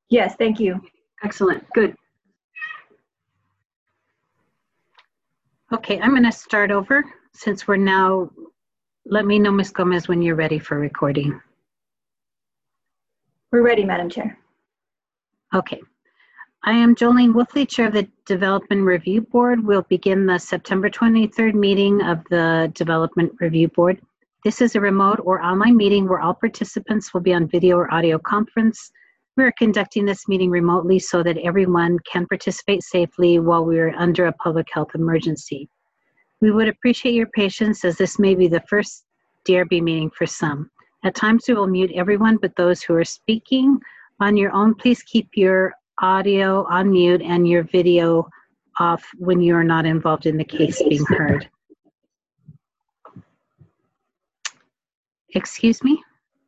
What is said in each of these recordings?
Yes, thank you. Excellent, good. Okay, I'm going to start over since we're now, let me know, Ms. Gomez, when you're ready for recording. We're ready, Madam Chair. Okay. I am Jolene Wolfley, Chair of the Development Review Board. We'll begin the September 23rd meeting of the Development Review Board. This is a remote or online meeting where all participants will be on video or audio conference. We are conducting this meeting remotely so that everyone can participate safely while we are under a public health emergency. We would appreciate your patience as this may be the first DRB meeting for some. At times we will mute everyone but those who are speaking on your own. Please keep your audio on mute and your video off when you are not involved in the case being heard. Excuse me?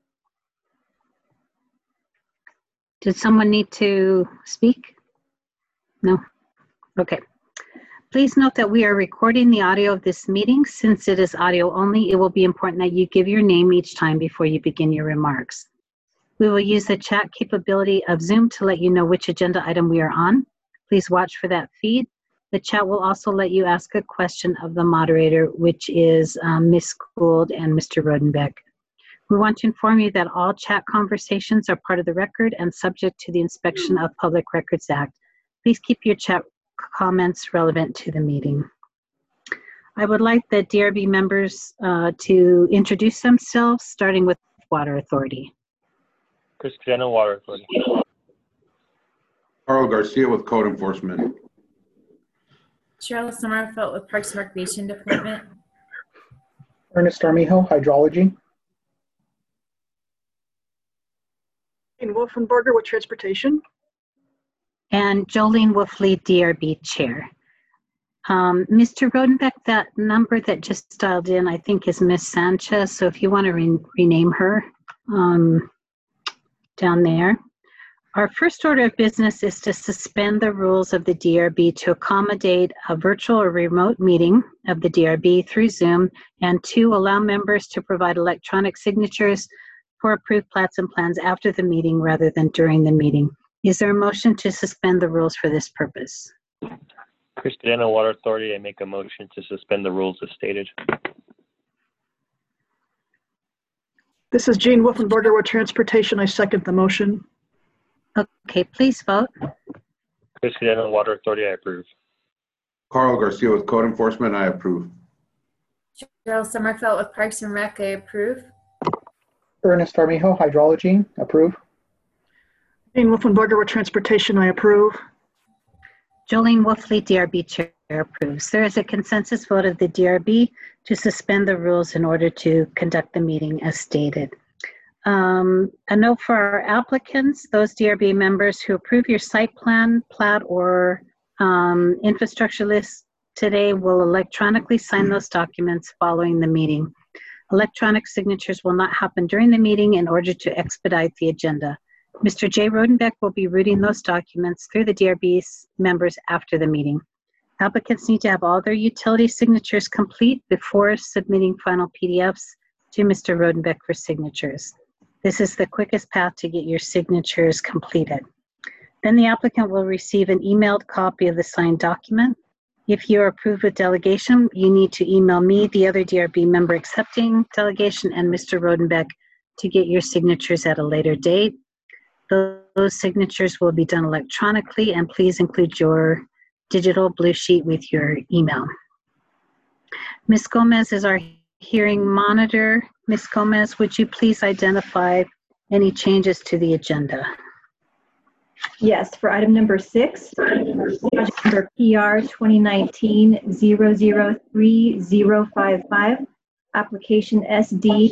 Did someone need to speak? No? Okay. Please note that we are recording the audio of this meeting. Since it is audio only, it will be important that you give your name each time before you begin your remarks. We will use the chat capability of Zoom to let you know which agenda item we are on. Please watch for that feed. The chat will also let you ask a question of the moderator, which is Ms. Gould and Mr. Rodenbeck. We want to inform you that all chat conversations are part of the record and subject to the Inspection of Public Records Act. Please keep your chat comments relevant to the meeting. I would like the DRB members to introduce themselves, starting with Water Authority. Chris Cadena, Water Authority. Carl Garcia with Code Enforcement. Cheryl Sommerfeld with Parks and Recreation Department. Ernest Armijo, Hydrology. And Wolfenberger with Transportation. And Jolene Wolfley, DRB Chair. Mr. Rodenbeck, that number that just dialed in, I think is Miss Sanchez, so if you want to rename her down there. Our first order of business is to suspend the rules of the DRB to accommodate a virtual or remote meeting of the DRB through Zoom, and to allow members to provide electronic signatures for approved plats and plans after the meeting rather than during the meeting. Is there a motion to suspend the rules for this purpose? Chris Cadena, Water Authority. I make a motion to suspend the rules as stated. This is Gene Wolfenberger with Transportation. I second the motion. Okay, please vote. Chris Cadena, Water Authority. I approve. Carl Garcia with Code Enforcement. I approve. Cheryl Sommerfeld with Parks and Rec. I approve. Ernest Armijo, Hydrology. Approve. Gene Wolfenberger with Transportation. I approve. Jolene Wolfley, DRB Chair, approves. There is a consensus vote of the DRB to suspend the rules in order to conduct the meeting as stated. A note for our applicants, those DRB members who approve your site plan, plat, or infrastructure list today will electronically sign those documents following the meeting. Electronic signatures will not happen during the meeting in order to expedite the agenda. Mr. J. Rodenbeck will be routing those documents through the DRB's members after the meeting. Applicants need to have all their utility signatures complete before submitting final PDFs to Mr. Rodenbeck for signatures. This is the quickest path to get your signatures completed. Then the applicant will receive an emailed copy of the signed document. If you are approved with delegation, you need to email me, the other DRB member accepting delegation, and Mr. Rodenbeck to get your signatures at a later date. Those signatures will be done electronically, and please include your digital blue sheet with your email. Ms. Gomez is our hearing monitor. Ms. Gomez, would you please identify any changes to the agenda? Yes, for item number 6, project number PR 2019-003055, application SD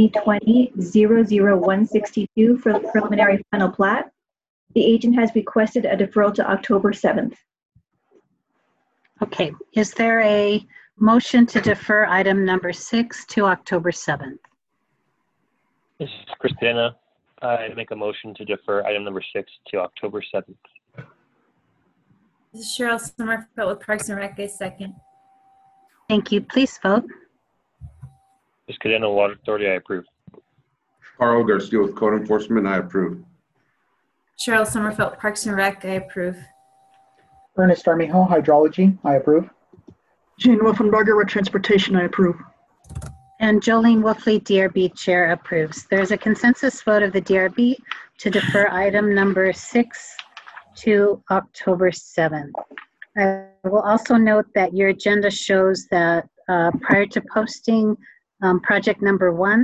2020-00162 for the preliminary final plat. The agent has requested a deferral to October 7th. Okay, is there a motion to defer item number 6 to October 7th? This is Chris Cadena. I make a motion to defer item number 6 to October 7th. This is Cheryl Sommerfeld with Parks and Rec. I second. Thank you. Please vote. Chris Cadena, Water Authority. I approve. Carl Garcia with Code Enforcement. I approve. Cheryl Sommerfeld, Parks and Rec, I approve. Ernest Armijo, Hydrology, I approve. Gene Wolfenbarger with Transportation, I approve. And Jolene Wolfley, DRB Chair, approves. There's a consensus vote of the DRB to defer item number 6 to October 7th. I will also note that your agenda shows that prior to posting project number 1,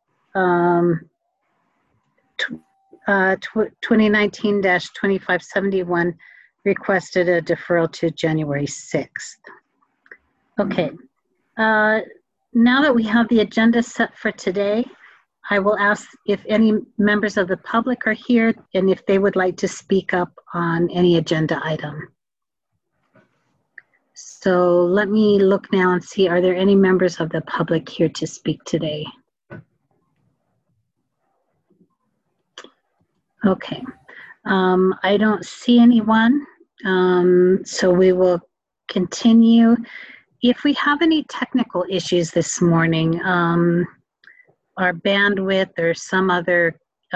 2019-2571 requested a deferral to January 6th. Okay. Now that we have the agenda set for today, I will ask if any members of the public are here and if they would like to speak up on any agenda item. So let me look now and see, are there any members of the public here to speak today? Okay, I don't see anyone, so we will continue. If we have any technical issues this morning, our bandwidth or some other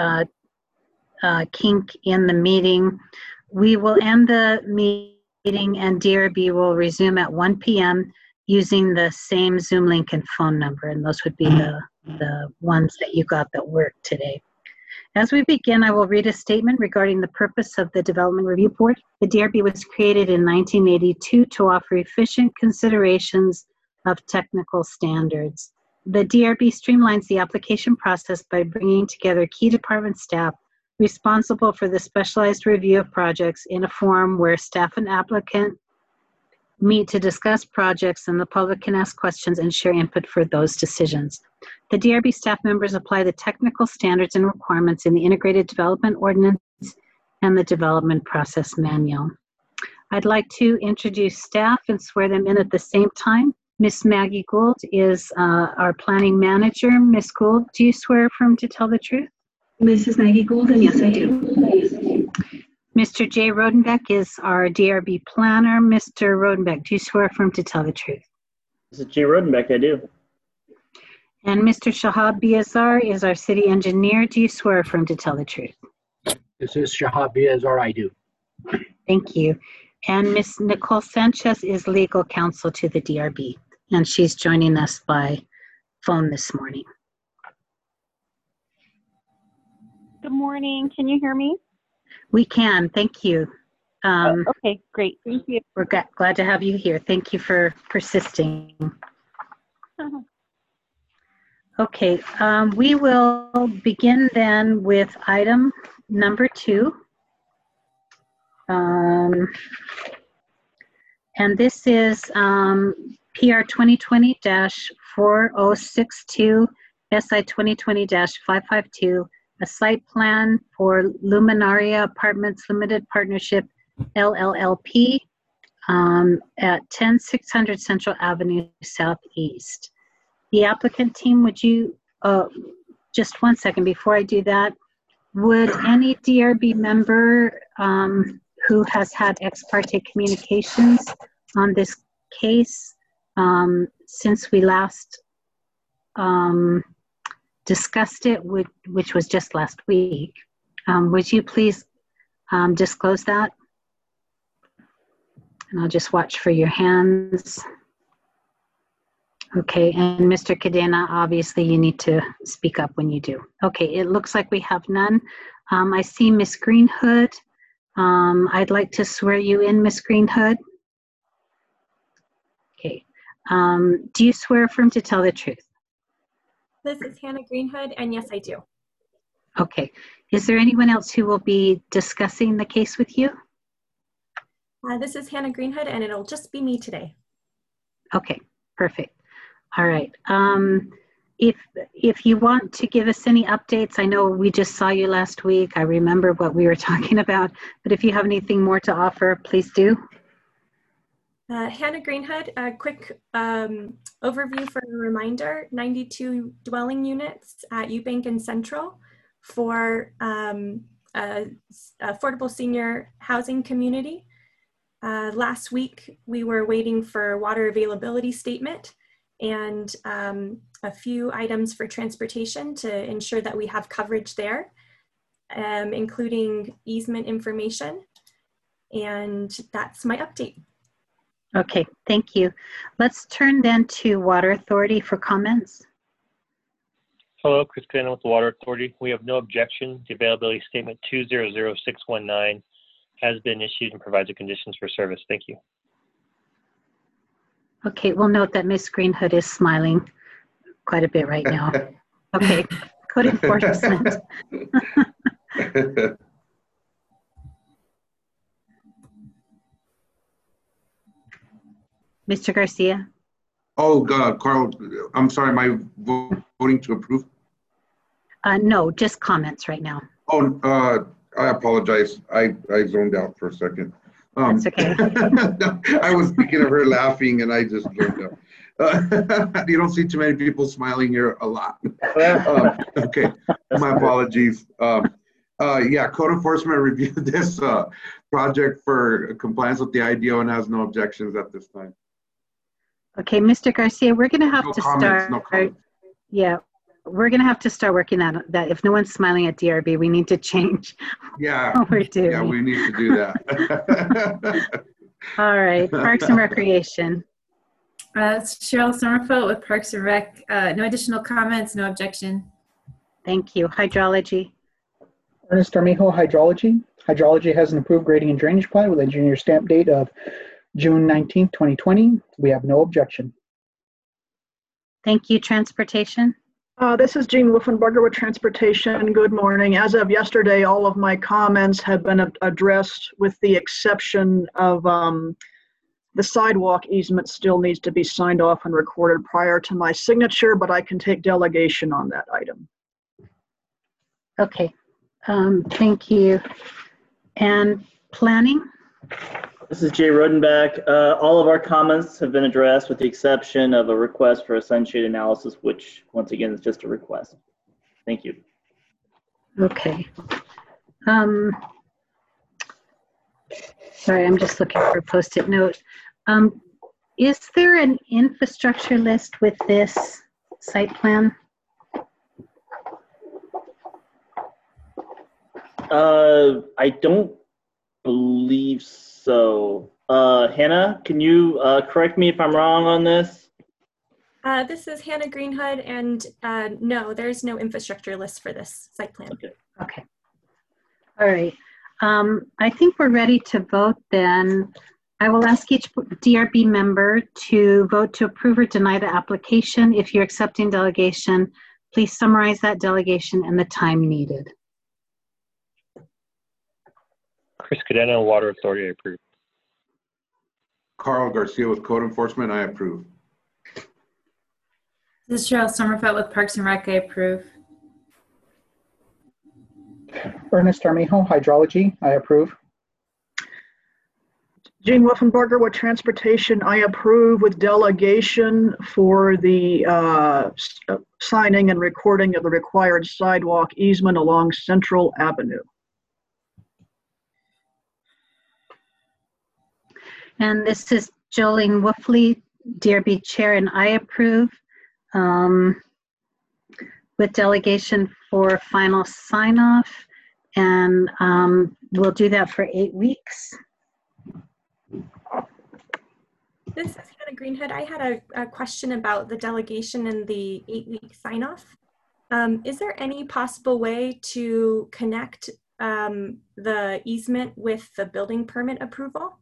kink in the meeting, we will end the meeting and DRB will resume at 1 p.m. using the same Zoom link and phone number, and those would be the ones that you got that worked today. As we begin, I will read a statement regarding the purpose of the Development Review Board. The DRB was created in 1982 to offer efficient considerations of technical standards. The DRB streamlines the application process by bringing together key department staff responsible for the specialized review of projects in a forum where staff and applicant meet to discuss projects and the public can ask questions and share input for those decisions. The DRB staff members apply the technical standards and requirements in the Integrated Development Ordinance and the Development Process Manual. I'd like to introduce staff and swear them in at the same time. Miss Maggie Gould is our planning manager. Miss Gould, do you swear affirm to tell the truth? Mrs. Maggie Goulden, yes, I do. Mr. Jay Rodenbeck is our DRB planner. Mr. Rodenbeck, do you swear affirm to tell the truth? This is Jay Rodenbeck, I do. And Mr. Shahab Biazar is our city engineer. Do you swear affirm to tell the truth? This is Shahab Biazar, I do. Thank you. And Ms. Nicole Sanchez is legal counsel to the DRB, and she's joining us by phone this morning. Good morning. Can you hear me? We can. Thank you. Okay, great. Thank you. We're glad to have you here. Thank you for persisting. Okay, we will begin then with item number 2. And this is PR 2020-4062, SI 2020-552, a site plan for Luminaria Apartments Limited Partnership, LLLP, at 10600 Central Avenue Southeast. The applicant team, would you, just 1 second before I do that, would any DRB member who has had ex parte communications on this case since we last discussed it, which was just last week, would you please disclose that? And I'll just watch for your hands. Okay, and Mr. Cadena, obviously you need to speak up when you do. Okay, it looks like we have none. I see Miss Greenhood. I'd like to swear you in, Miss Greenhood. Okay, do you swear affirm to tell the truth? This is Hannah Greenhood, and yes, I do. Okay, is there anyone else who will be discussing the case with you? This is Hannah Greenhood, and it'll just be me today. Okay, perfect. All right. If you want to give us any updates, I know we just saw you last week. I remember what we were talking about, but if you have anything more to offer, please do. Hannah Greenhood, a quick overview for a reminder, 92 dwelling units at Eubank and Central for affordable senior housing community. Last week, we were waiting for water availability statement and a few items for transportation to ensure that we have coverage there. including easement information. And that's my update. Okay, thank you. Let's turn then to Water Authority for comments. Hello, Chris Cannon with the Water Authority. We have no objection. The availability statement 200619 has been issued and provides the conditions for service. Thank you. Okay, we'll note that Ms. Greenhood is smiling quite a bit right now. Okay, code enforcement. Mr. Garcia? Oh, God, Carl, I'm sorry, am I voting to approve? No, just comments right now. Oh, I apologize. I zoned out for a second. That's okay. I was thinking of her laughing and I just zoned out. You don't see too many people smiling here a lot. Okay, my apologies. Yeah, code enforcement reviewed this project for compliance with the IDO and has no objections at this time. Okay, Mr. Garcia, we're going to have to comments, start. no comments. Yeah, we're going to have to start working on that. If no one's smiling at DRB, we need to change what we're doing. Yeah, we need to do that. All right, Parks and Recreation. It's Cheryl Sommerfeld with Parks and Rec. No additional comments, no objection. Thank you. Hydrology. Ernest Armijo, Hydrology. Hydrology has an approved grading and drainage plan with engineer stamp date of June 19th, 2020. We have no objection. Thank you. Transportation. This is Jean Wolfenbarger with Transportation. Good morning. As of yesterday, all of my comments have been addressed with the exception of the sidewalk easement still needs to be signed off and recorded prior to my signature, but I can take delegation on that item. Okay. Thank you. And planning? This is Jay Rodenbach. All of our comments have been addressed with the exception of a request for a sunshade analysis, which once again is just a request. Thank you. Okay. Sorry, I'm just looking for a Post-it note. Is there an infrastructure list with this site plan? I don't believe so. Hannah, can you correct me if I'm wrong on this? This is Hannah Greenhood, and no, there's no infrastructure list for this site plan. Okay. All right. I think we're ready to vote then. I will ask each DRB member to vote to approve or deny the application. If you're accepting delegation, please summarize that delegation and the time needed. Chris Cadena, Water Authority, I approve. Carl Garcia with Code Enforcement, I approve. This is Cheryl Sommerfeld with Parks and Rec. I approve. Ernest Armijo, Hydrology. I approve. Jean Wolfenbarger with Transportation. I approve with delegation for the signing and recording of the required sidewalk easement along Central Avenue. And this is Jolene Wolfley, DRB Chair, and I approve with delegation for final sign-off. And we'll do that for 8 weeks. This is Hannah Greenhood. I had a question about the delegation and the 8-week sign-off. Is there any possible way to connect the easement with the building permit approval?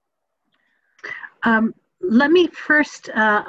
Let me first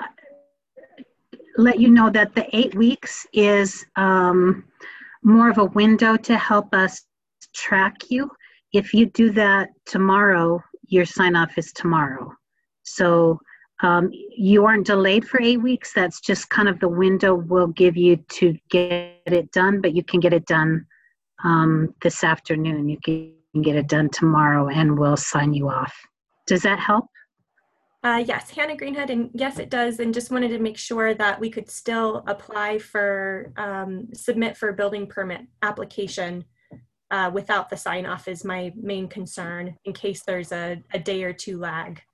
let you know that the 8 weeks is more of a window to help us track you. If you do that tomorrow, your sign-off is tomorrow. So you aren't delayed for 8 weeks. That's just kind of the window we'll give you to get it done, but you can get it done this afternoon. You can get it done tomorrow and we'll sign you off. Does that help? Yes, Hannah Greenhood, and yes, it does. And just wanted to make sure that we could still apply for, submit for building permit application without the sign off is my main concern in case there's a day or two lag.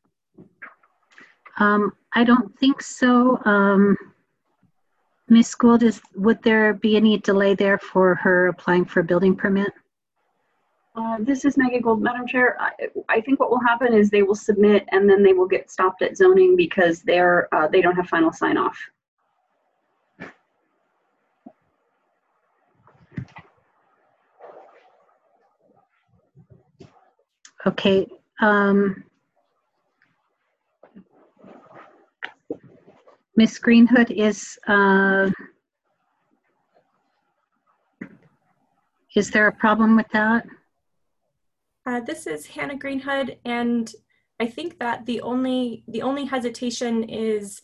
I don't think so. Ms. Gould, would there be any delay there for her applying for a building permit? This is Maggie Gold, Madam Chair. I think what will happen is they will submit and then they will get stopped at zoning because they don't have final sign off. Okay. Ms. Greenhood, is there a problem with that? This is Hannah Greenhood, and I think that the only hesitation is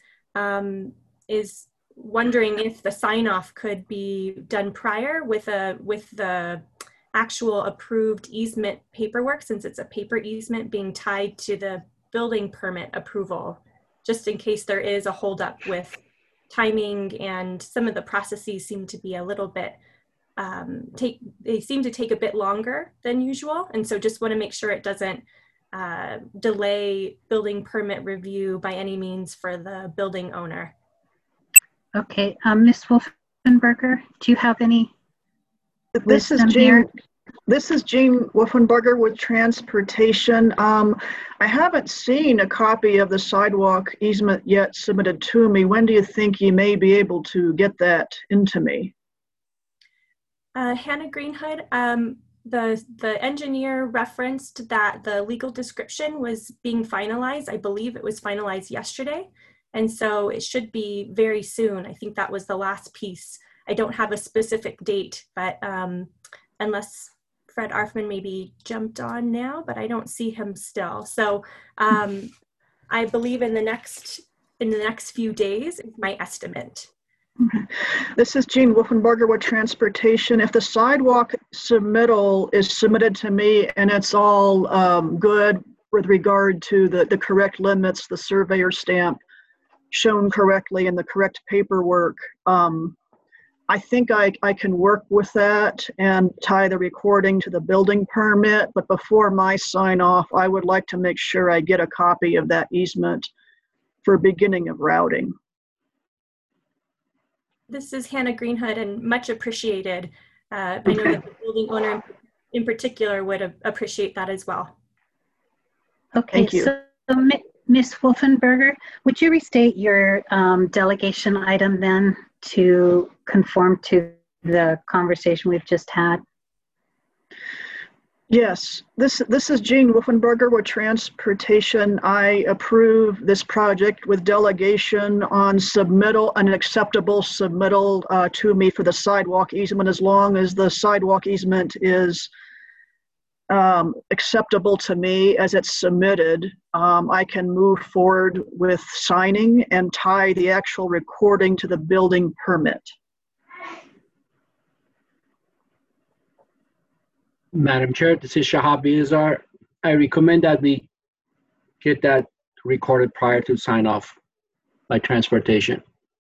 wondering if the sign off could be done prior with the actual approved easement paperwork, since it's a paper easement being tied to the building permit approval, just in case there is a holdup with timing, and some of the processes seem to be a little bit they seem to take a bit longer than usual, and so just want to make sure it doesn't delay building permit review by any means for the building owner. Okay, Ms. Wolfenberger, do you have any? This is Jean Wolfenberger with Transportation. I haven't seen a copy of the sidewalk easement yet submitted to me. When do you think you may be able to get that into me? Hannah Greenhood, the engineer referenced that the legal description was being finalized. I believe it was finalized yesterday, and so it should be very soon. I think that was the last piece. I don't have a specific date, but unless Fred Arfman maybe jumped on now, but I don't see him still. So I believe in the next few days is my estimate. This is Jean Wolfenberger with Transportation. If the sidewalk submittal is submitted to me and it's all good with regard to the correct limits, the surveyor stamp shown correctly and the correct paperwork, I think I can work with that and tie the recording to the building permit. But before my sign off, I would like to make sure I get a copy of that easement for beginning of routing. This is Hannah Greenhood, and much appreciated. I know that the building owner in particular would appreciate that as well. Okay, thank you. So Ms. Wolfenberger, would you restate your delegation item then to conform to the conversation we've just had? Yes, this is Jean Wolfenberger with Transportation. I approve this project with delegation on submittal, an acceptable submittal to me for the sidewalk easement, as long as the sidewalk easement is acceptable to me as it's submitted. I can move forward with signing and tie the actual recording to the building permit. Madam Chair, this is Shahab Biazar. I recommend that we get that recorded prior to sign off by Transportation.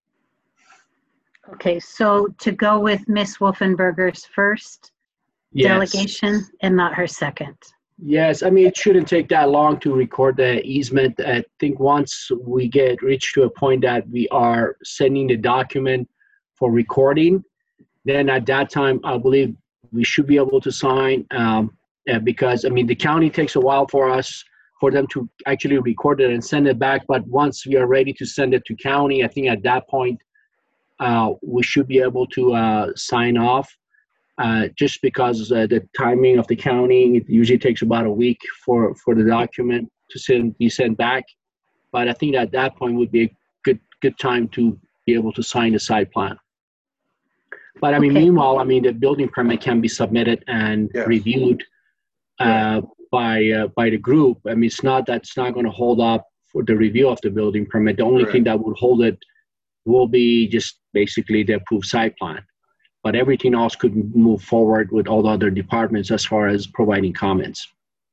Okay, so to go with Ms. Wolfenberger's first delegation and not her second. Yes, I mean, it shouldn't take that long to record the easement. I think once we reach to a point that we are sending the document for recording, then at that time, I believe we should be able to sign because, I mean, the county takes a while for them to actually record it and send it back. But once we are ready to send it to county, I think at that point, we should be able to sign off just because the timing of the county, it usually takes about a week for the document to be sent back. But I think at that point would be a good time to be able to sign the site plan. But I mean, meanwhile, I mean, the building permit can be submitted and reviewed by the group. I mean, that's not going to hold up for the review of the building permit. The only thing that would hold it will be just basically the approved site plan. But everything else could move forward with all the other departments as far as providing comments.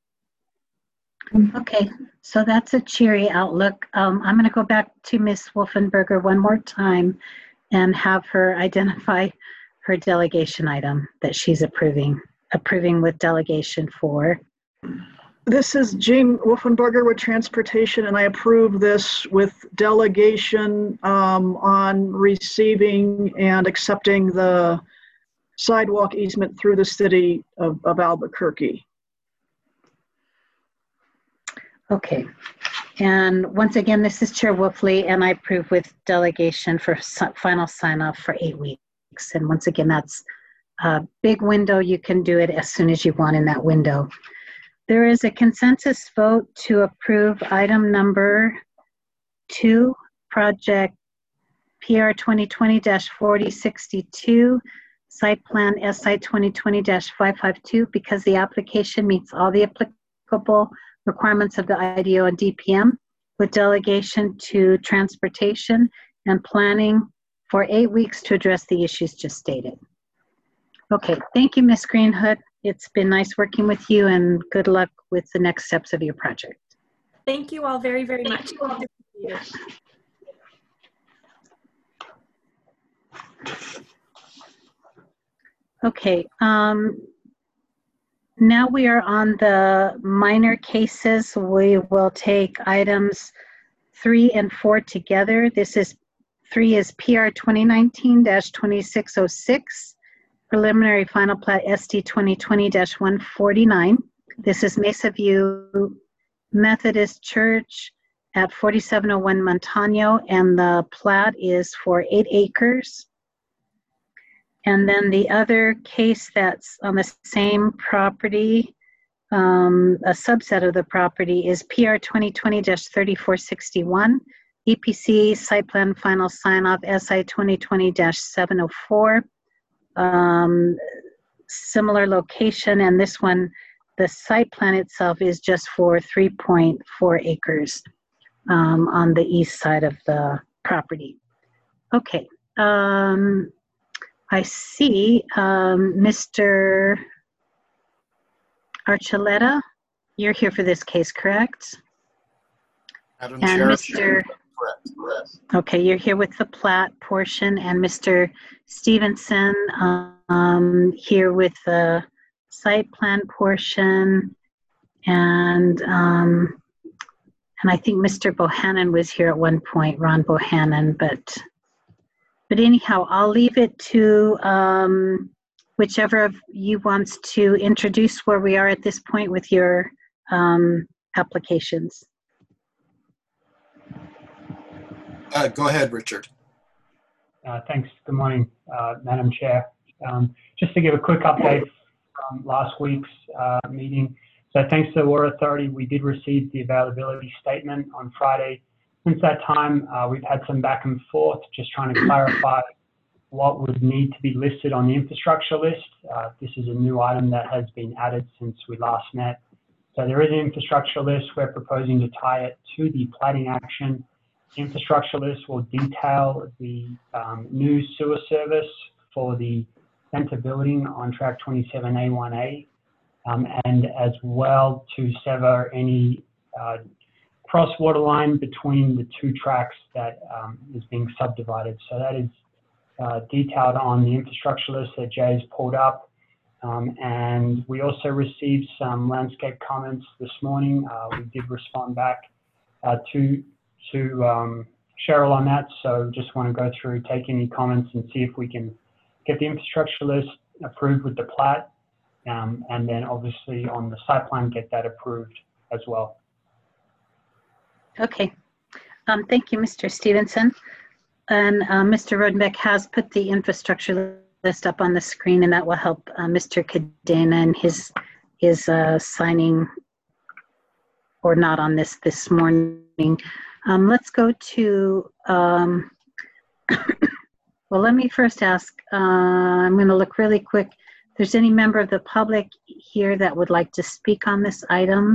Okay, so that's a cheery outlook. I'm going to go back to Ms. Wolfenberger one more time and have her identify her delegation item that she's approving with delegation for. This is Jean Wolfenberger with Transportation, and I approve this with delegation on receiving and accepting the sidewalk easement through the city of Albuquerque. Okay. And once again, this is Chair Wolfley, and I approve with delegation for final sign-off for 8 weeks. And once again, that's a big window. You can do it as soon as you want in that window. There is a consensus vote to approve item number 2, project PR 2020-4062, site plan SI 2020-552, because the application meets all the applicable requirements of the IDO and DPM, with delegation to transportation and planning for 8 weeks to address the issues just stated. Okay, thank you, Ms. Greenhood. It's been nice working with you, and good luck with the next steps of your project. Thank you all very, very much. Okay, now we are on the minor cases. We will take items 3 and 4 together. This is 3 is PR 2019-2606, preliminary final plat ST 2020-149. This is Mesa View Methodist Church at 4701 Montano, and the plat is for 8 acres. And then the other case that's on the same property, a subset of the property, is PR 2020-3461, EPC site plan final sign-off SI 2020-704. Similar location, and this one, the site plan itself is just for 3.4 acres on the east side of the property. Okay. I see Mr. Archuleta, you're here for this case, correct? Madam And Chair. Mr. Correct. Okay, you're here with the plat portion, and Mr. Stevenson here with the site plan portion, and I think Mr. Bohannon was here at one point, Ron Bohannon, but anyhow, I'll leave it to whichever of you wants to introduce where we are at this point with your applications. Go ahead, Richard. Thanks. Good morning, Madam Chair. Just to give a quick update from last week's meeting. So thanks to the Water Authority, we did receive the availability statement on Friday. Since that time, we've had some back and forth, just trying to clarify what would need to be listed on the infrastructure list. This is a new item that has been added since we last met. So there is an infrastructure list. We're proposing to tie it to the plating action. Infrastructure list will detail the new sewer service for the center building on track 27A1A, and as well to sever any cross water line between the 2 tracks that is being subdivided. So that is detailed on the infrastructure list that Jay's pulled up. And we also received some landscape comments this morning. We did respond back to Cheryl on that. So just want to go through, take any comments and see if we can get the infrastructure list approved with the plat. And then obviously on the site plan, get that approved as well. Okay. Thank you, Mr. Stevenson. And Mr. Rodenbeck has put the infrastructure list up on the screen, and that will help Mr. Cadena and his signing, or not on this morning. Let's go to, well, let me first ask, I'm going to look really quick. If there's any member of the public here that would like to speak on this item.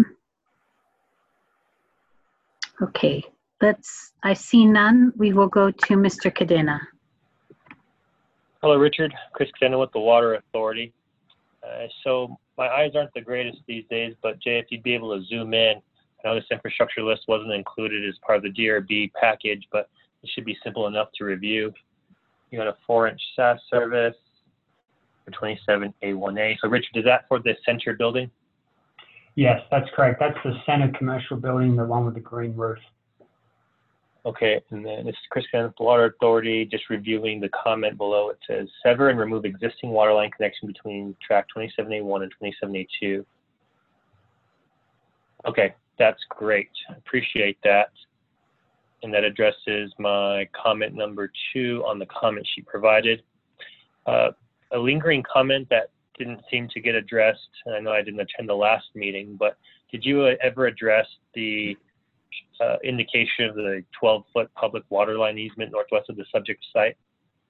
Okay, I see none. We will go to Mr. Cadena. Hello, Richard. Chris Cadena with the Water Authority. So my eyes aren't the greatest these days, but Jay, if you'd be able to zoom in, I know this infrastructure list wasn't included as part of the DRB package, but it should be simple enough to review. You got a 4-inch SAS service for 27A1A. So Richard, is that for the center building? Yes, that's correct. That's the center commercial building, the one with the green roof. Okay, and then this is Chris Cadena with the Water Authority, just reviewing the comment below. It says, sever and remove existing water line connection between track 27A1 and 27A2. Okay, That's great. Appreciate that. And that addresses my comment number 2 on the comment sheet provided. A lingering comment that didn't seem to get addressed, and I know I didn't attend the last meeting, but did you ever address the indication of the 12-foot public water line easement northwest of the subject site?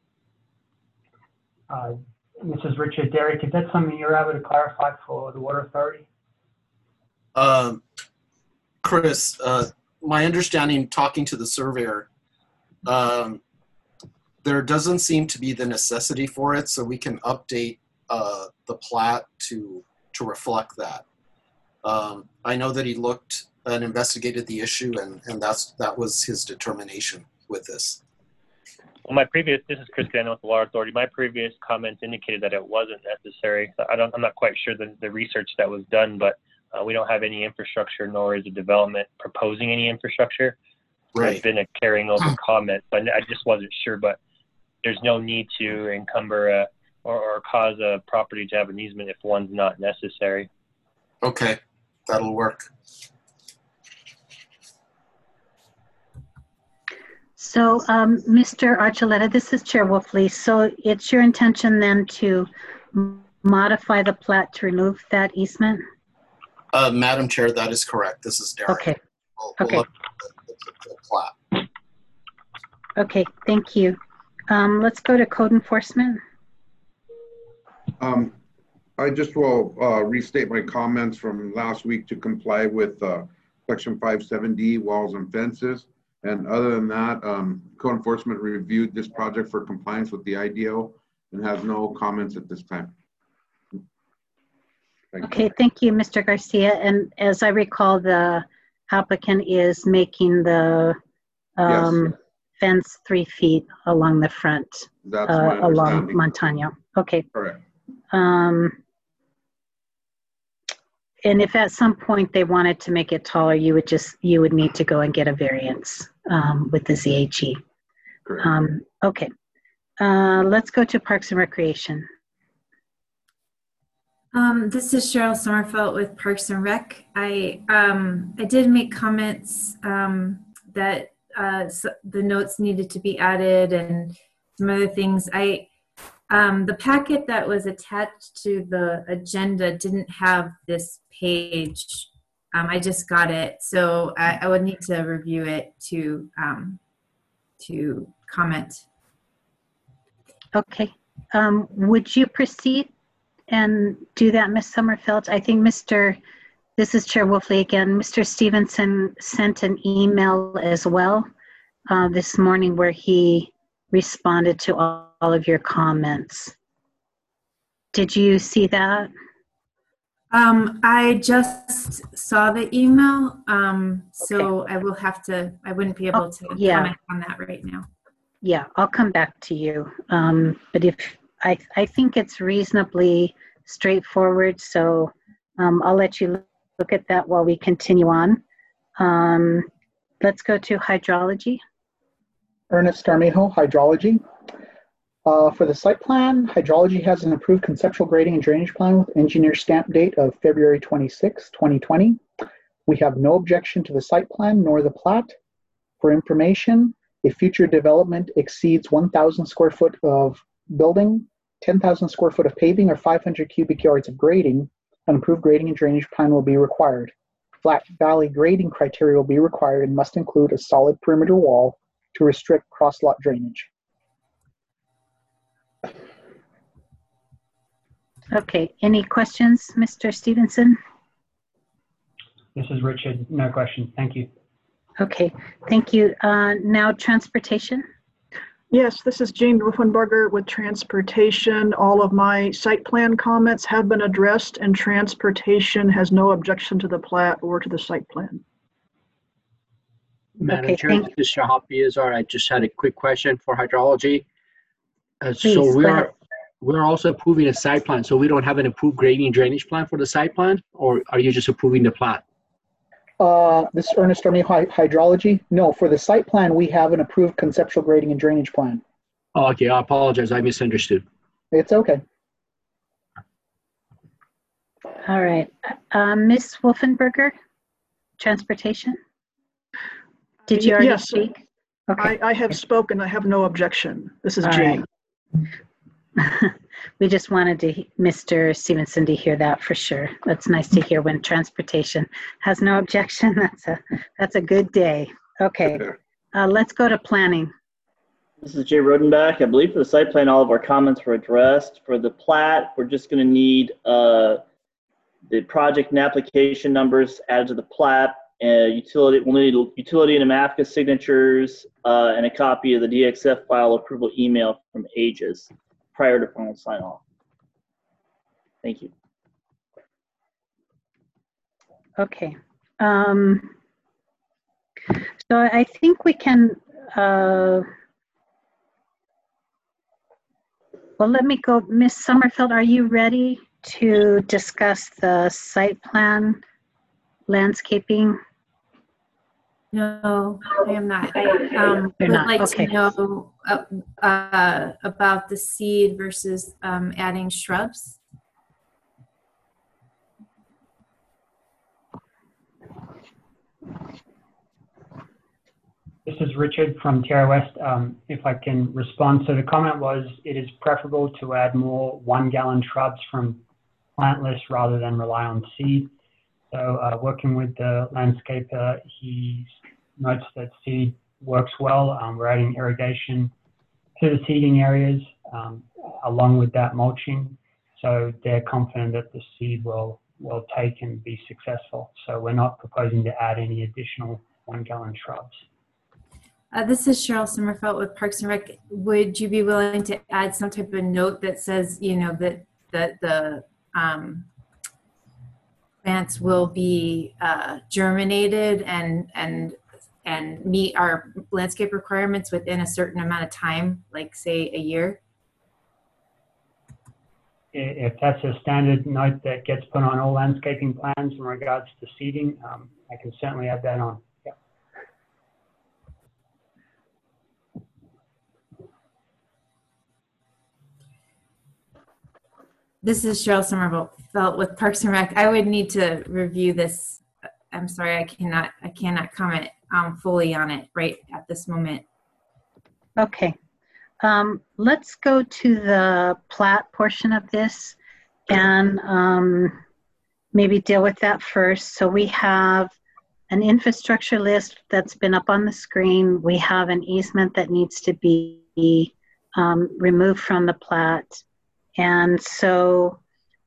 This is Richard. Derek, is that something you're able to clarify for the Water Authority? Chris, my understanding, talking to the surveyor, there doesn't seem to be the necessity for it, so we can update the plat to reflect that. I know that he looked and investigated the issue, and that was his determination with this. Well, this is Chris Gannon with the Water Authority. My previous comments indicated that it wasn't necessary. I'm not quite sure the research that was done, but we don't have any infrastructure, nor is the development proposing any infrastructure. Right. It's been a carrying over comment, but I just wasn't sure. But there's no need to encumber or cause a property to have an easement if one's not necessary. Okay, that'll work. So, Mr. Archuleta, this is Chair Wolfley. So it's your intention then to modify the plat to remove that easement? Madam Chair, that is correct. This is Derek. Okay. We'll Okay. look at the plat. Okay, thank you. Let's go to code enforcement. I just will restate my comments from last week to comply with Section 57D, walls and fences. And other than that, code enforcement reviewed this project for compliance with the IDO and has no comments at this time. Okay, thank you, Mr. Garcia. And as I recall, the applicant is making the Yes. fence 3 feet along the front, That's my along understanding. Montano. Okay. Correct. And if at some point they wanted to make it taller, you would need to go and get a variance with the ZHE. Correct. Okay. Let's go to Parks and Recreation. This is Cheryl Sommerfeld with Parks and Rec. I did make comments that the notes needed to be added and some other things. The packet that was attached to the agenda didn't have this page. I just got it, so I would need to review it to comment. Okay. Would you proceed and do that, Ms. Sommerfeld? I think this is Chair Wolfley again, Mr. Stevenson sent an email as well this morning where he responded to all of your comments. Did you see that? I just saw the email, so I wouldn't be able to comment on that right now. Yeah, I'll come back to you. But I think it's reasonably straightforward, so I'll let you look at that while we continue on. Let's go to hydrology. Ernest Armijo, hydrology. For the site plan, hydrology has an approved conceptual grading and drainage plan with engineer stamp date of February 26, 2020. We have no objection to the site plan nor the plat. For information, if future development exceeds 1,000 square foot of building, 10,000 square foot of paving, or 500 cubic yards of grading, an approved grading and drainage plan will be required. Flat valley grading criteria will be required and must include a solid perimeter wall to restrict cross-lot drainage. Okay, any questions, Mr. Stevenson? This is Richard. No question. Thank you. Okay, thank you. Now transportation. Yes, this is Jean Wuffenberger with Transportation. All of my site plan comments have been addressed, and Transportation has no objection to the plat or to the site plan. Madam Chair, this is Shahab Piazar. I just had a quick question for hydrology. So we're also approving a site plan. So we don't have an approved grading and drainage plan for the site plan, or are you just approving the plat? This is Ernest Armijo, hydrology. No, for the site plan, we have an approved conceptual grading and drainage plan. Oh, okay, I apologize. I misunderstood. It's okay. All right. Ms. Wolfenberger? Transportation? Did you already speak? Okay. I have spoken. I have no objection. This is All Jane. right. We just wanted to, Mr. Stevenson, to hear that for sure. That's nice to hear when transportation has no objection. That's a good day. Okay. Let's go to planning. This is Jay Rodenbach. I believe for the site plan, all of our comments were addressed. For the plat, we're just going to need the project and application numbers added to the plat. Utility, we'll need utility and AMAFCA signatures and a copy of the DXF file approval email from Aegis prior to final sign off. Thank you. Okay. So I think we can, well, let me go. Ms. Sommerfeld, are you ready to discuss the site plan landscaping? No, I am not. I would like to know about the seed versus adding shrubs. This is Richard from Terra West. If I can respond. So the comment was, it is preferable to add more 1 gallon shrubs from plant list rather than rely on seed. So working with the landscaper, he notes that seed works well. We're adding irrigation to the seeding areas along with that mulching. So they're confident that the seed will take and be successful. So we're not proposing to add any additional 1 gallon shrubs. This is Cheryl Sommerfeld with Parks and Rec. Would you be willing to add some type of note that says, you know, that the plants will be germinated and meet our landscape requirements within a certain amount of time, like say a year? If that's a standard note that gets put on all landscaping plans in regards to seeding, I can certainly add that on. Yeah. This is Cheryl Sommerfeld with Parks and Rec. I would need to review this. I'm sorry, I cannot comment fully on it right at this moment. Okay. Let's go to the plat portion of this and maybe deal with that first. So we have an infrastructure list that's been up on the screen. We have an easement that needs to be removed from the plat. And so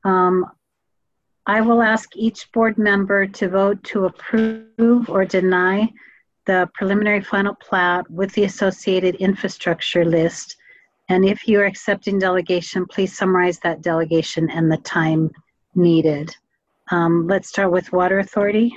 I will ask each board member to vote to approve or deny the preliminary final plat with the associated infrastructure list. And if you are accepting delegation, please summarize that delegation and the time needed. Let's start with Water Authority.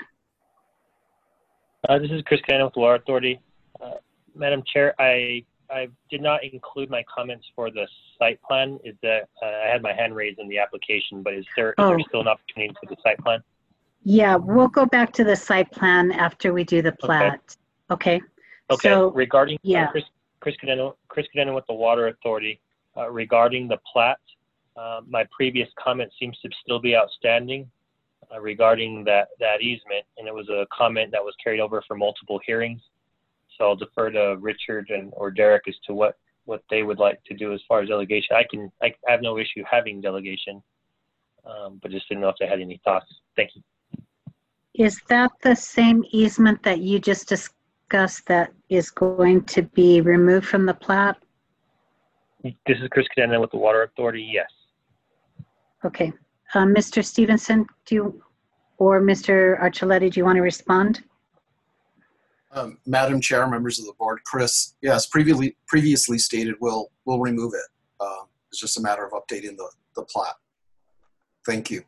This is Chris Cannon with the Water Authority. Madam Chair, I did not include my comments for the site plan. Is that I had my hand raised in the application, but is there still an opportunity for the site plan? Yeah, we'll go back to the site plan after we do the plat. Okay. Okay. So, regarding yeah. Chris Cadena with the Water Authority, regarding the plat, my previous comment seems to still be outstanding regarding that easement, and it was a comment that was carried over for multiple hearings. So I'll defer to Richard or Derek as to what they would like to do as far as delegation. I have no issue having delegation, but just didn't know if they had any thoughts. Thank you. Is that the same easement that you just discussed that is going to be removed from the plat? This is Chris Cadena with the Water Authority, yes. Okay. Mr. Stevenson, or Mr. Archuleta, do you want to respond? Madam Chair, members of the board, Chris, yes, previously stated we'll remove it. It's just a matter of updating the plat. Thank you.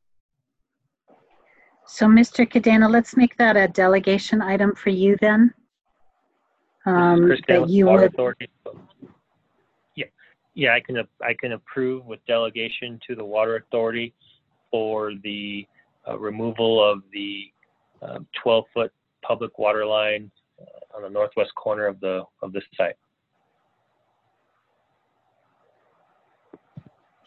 So, Mr. Cadena, let's make that a delegation item for you then. That you would. Authority. Yeah, I can approve with delegation to the Water Authority for the removal of the 12-foot public water line on the northwest corner of this site.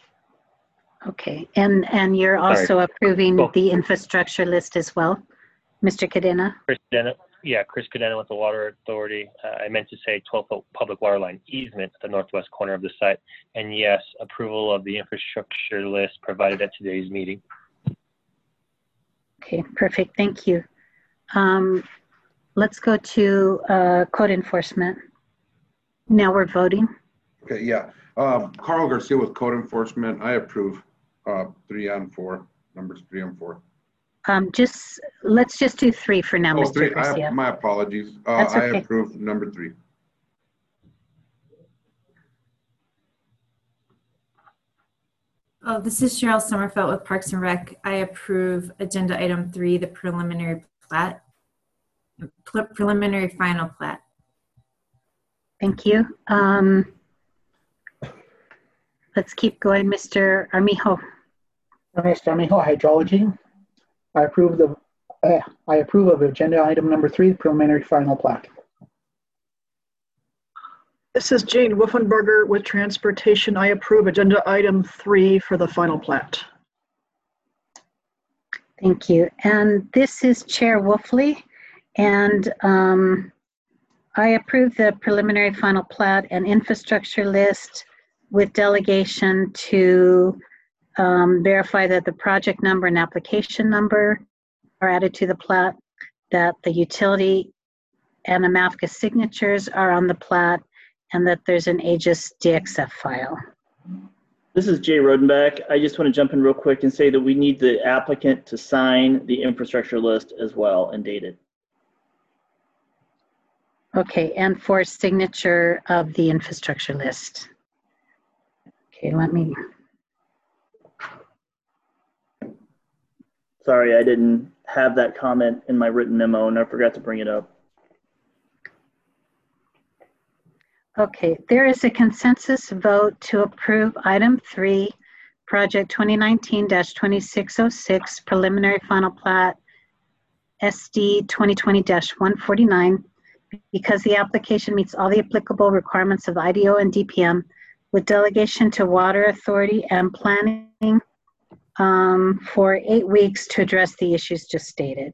Okay, and you're also approving the infrastructure list as well? Mr. Cadena? Chris Cadena, yeah, Chris Cadena with the Water Authority. I meant to say 12-foot public water line easement at the northwest corner of the site. And yes, approval of the infrastructure list provided at today's meeting. Okay, perfect. Thank you. Let's go to code enforcement. Now we're voting. Okay, yeah. Carl Garcia with code enforcement. I approve 3 and 4, numbers 3 and 4. Let's just do 3 for now, Oh, Mr. 3. Garcia. My apologies. That's okay. I approve number 3. Oh, this is Cheryl Sommerfeld with Parks and Rec. I approve agenda item 3, the preliminary plat, preliminary final plat. Thank you. Let's keep going, Mr. Armijo. Mr. Armijo, hydrology. I approve of agenda item number 3, preliminary final plat. This is Jane Wolfenberger with transportation. I approve agenda item 3 for the final plat. Thank you. And this is Chair Wolfley, and I approve the preliminary final plat and infrastructure list with delegation to verify that the project number and application number are added to the plat, that the utility and AMAFCA signatures are on the plat, and that there's an AGIS DXF file. This is Jay Rodenbach. I just want to jump in real quick and say that we need the applicant to sign the infrastructure list as well and date it. Okay, and for signature of the infrastructure list. Okay, let me. Sorry, I didn't have that comment in my written memo and I forgot to bring it up. Okay, there is a consensus vote to approve item 3, project 2019-2606, preliminary final plat, SD 2020-149, because the application meets all the applicable requirements of the IDO and DPM, with delegation to Water Authority and planning for 8 weeks to address the issues just stated.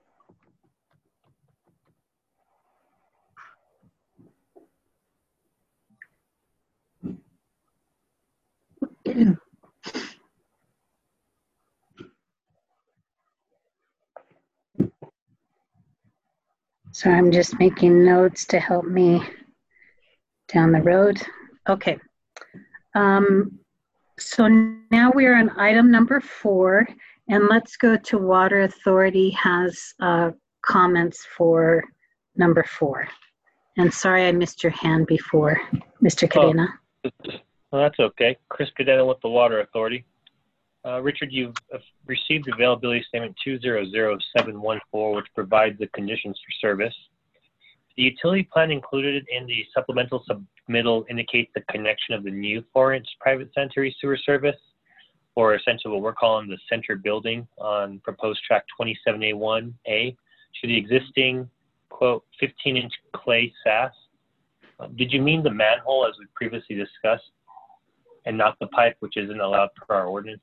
So I'm just making notes to help me down the road. Okay. So now we're on item number 4, and let's go to Water Authority has comments for number 4. And sorry I missed your hand before, Mr. Cadena. Well, that's okay. Chris Cadena with the Water Authority. Richard, you've received availability statement 200714, which provides the conditions for service. The utility plan included in the supplemental submittal indicates the connection of the new 4-inch private sanitary sewer service, or essentially what we're calling the center building on proposed track 27A1A, to the existing, quote, 15-inch clay SAS. Did you mean the manhole as we previously discussed, and not the pipe, which isn't allowed per our ordinance?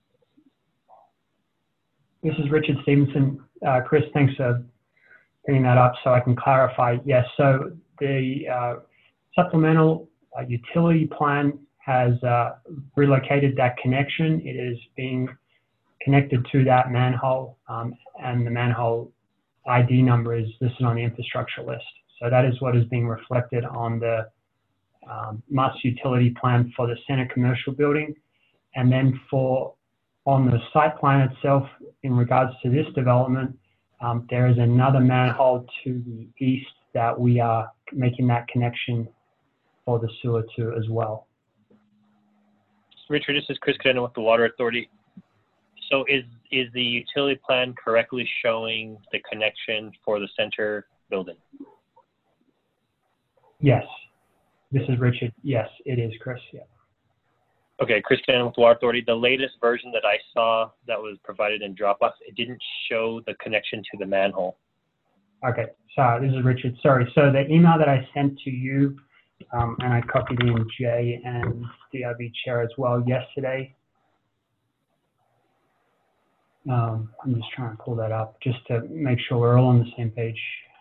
This is Richard Stevenson. Chris, thanks for bringing that up so I can clarify. Yes, so the supplemental utility plan has relocated that connection. It is being connected to that manhole, and the manhole ID number is listed on the infrastructure list. So that is what is being reflected on the master utility plan for the center commercial building. And then on the site plan itself, in regards to this development, there is another manhole to the east that we are making that connection for the sewer to as well. Richard, this is Chris Cadena with the Water Authority. So is the utility plan correctly showing the connection for the center building? Yes. This is Richard. Yes, it is, Chris. Yeah. Okay, Chris Cadena with the Water Authority. The latest version that I saw that was provided in Dropbox, it didn't show the connection to the manhole. Okay, sorry, this is Richard. Sorry. So the email that I sent to you, and I copied in Jay and DRB Chair as well yesterday. I'm just trying to pull that up just to make sure we're all on the same page.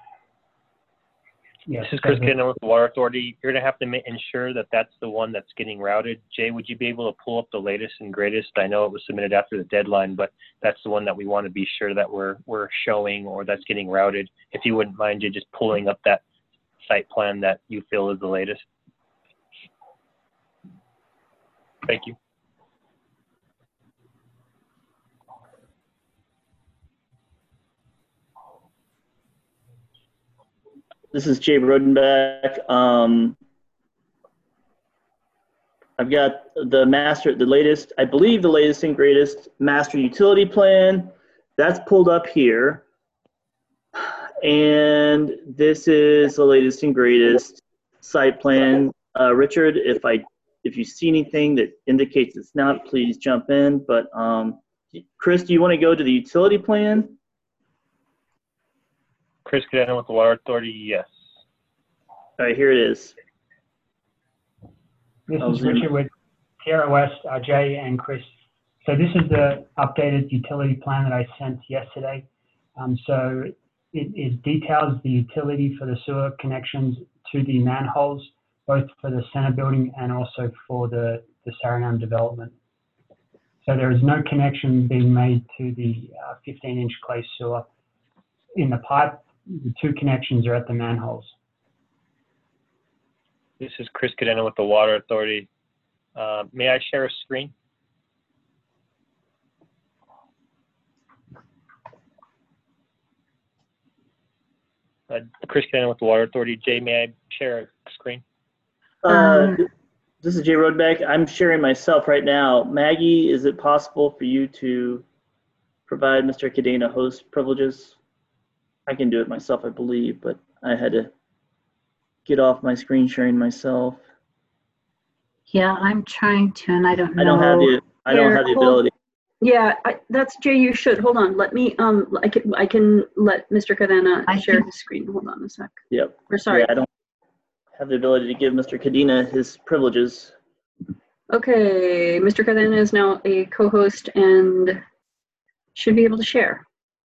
Yes, this is Chris Kidden with the Water Authority. You're going to have to ensure that that's the one that's getting routed. Jay, would you be able to pull up the latest and greatest? I know it was submitted after the deadline, but that's the one that we want to be sure that we're showing or that's getting routed. If you wouldn't mind you just pulling up that site plan that you feel is the latest. Thank you. This is Jay Rodenbeck. I've got the latest, I believe the latest and greatest master utility plan. That's pulled up here. And this is the latest and greatest site plan. Richard, if you see anything that indicates it's not, please jump in. But Chris, do you want to go to the utility plan? Chris Cadena with the Water Authority, yes. All right, here it is. This is Richard with Sierra West, Jay and Chris. So this is the updated utility plan that I sent yesterday. So it details the utility for the sewer connections to the manholes, both for the center building and also for the Saranam development. So there is no connection being made to the 15-inch clay sewer in the pipe. The two connections are at the manholes. This is Chris Cadena with the Water Authority. May I share a screen? Chris Cadena with the Water Authority. Jay, may I share a screen? This is Jay Rodenbeck. I'm sharing myself right now. Maggie, is it possible for you to provide Mr. Cadena host privileges? I can do it myself, I believe, but I had to get off my screen sharing myself. Yeah, I'm trying to, and I don't know. I don't have the ability. Yeah, that's Jay. You should hold on. Let me. I can let Mr. Cadena share his screen. Hold on a sec. Yep. We're sorry. Yeah, I don't have the ability to give Mr. Cadena his privileges. Okay, Mr. Cadena is now a co-host and should be able to share.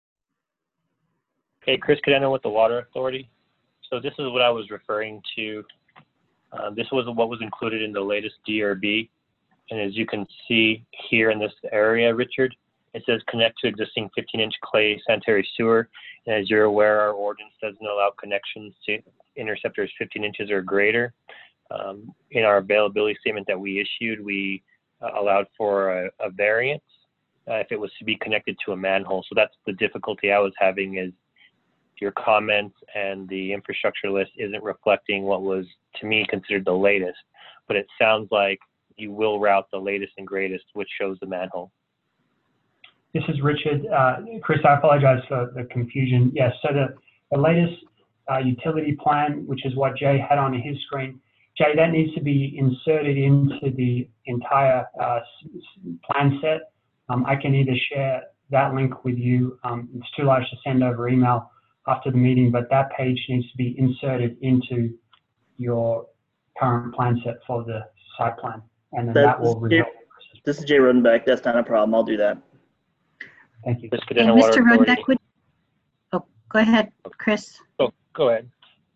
Okay, Chris Cadena with the Water Authority. So this is what I was referring to. This was what was included in the latest DRB. And as you can see here in this area, Richard, it says connect to existing 15-inch clay sanitary sewer. And as you're aware, our ordinance doesn't allow connections to interceptors 15 inches or greater. In our availability statement that we issued, we allowed for a variance if it was to be connected to a manhole. So that's the difficulty I was having, is your comments and the infrastructure list isn't reflecting what was, to me, considered the latest. But it sounds like you will route the latest and greatest, which shows the manhole. This is Richard. Chris, I apologize for the confusion. Yes, so the latest utility plan, which is what Jay had on his screen, Jay, that needs to be inserted into the entire plan set. I can either share that link with you. It's too large to send over email after the meeting, but that page needs to be inserted into your current plan set for the site plan, and then that will result. This is Jay Rodenbeck. That's not a problem. I'll do that. Thank you. Mr. Rodenbeck, go ahead, Chris. Oh, go ahead.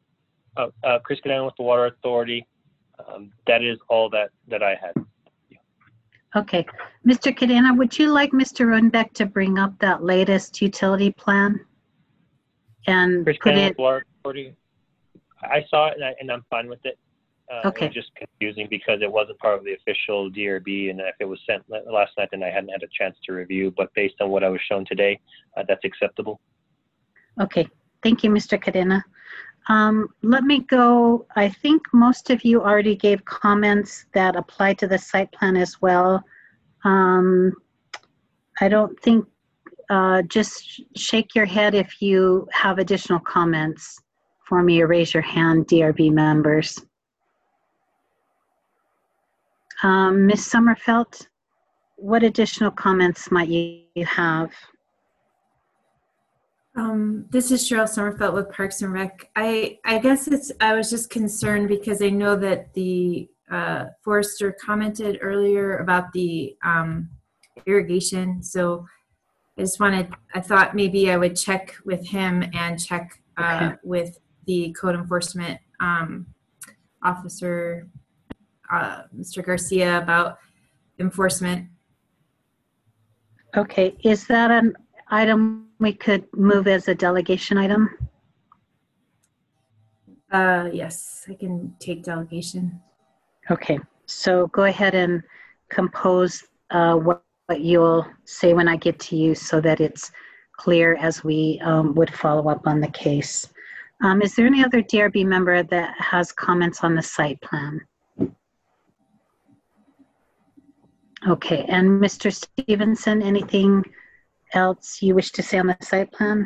Chris Cadena with the Water Authority. That is all that I had. Okay. Mr. Cadena, would you like Mr. Rodenbeck to bring up that latest utility plan? And Chris put Cadena it. with the Water Authority. I saw it and I'm fine with it. Okay. It was just confusing because it wasn't part of the official DRB, and if it was sent last night, then I hadn't had a chance to review. But based on what I was shown today, that's acceptable. Okay. Thank you, Mr. Cadena. Let me go. I think most of you already gave comments that apply to the site plan as well. I don't think, just shake your head if you have additional comments for me, or raise your hand, DRB members. Ms. Sommerfeld, what additional comments might you have? This is Cheryl Sommerfeld with Parks and Rec. I guess I was just concerned because I know that the forester commented earlier about the irrigation. So I thought maybe I would check with him and check with the code enforcement officer, Mr. Garcia, about enforcement. Okay, is that an item we could move as a delegation item? Yes, I can take delegation. Okay, so go ahead and compose what you'll say when I get to you so that it's clear as we would follow up on the case. Is there any other DRB member that has comments on the site plan? Okay, and Mr. Stevenson, anything else you wish to say on the site plan?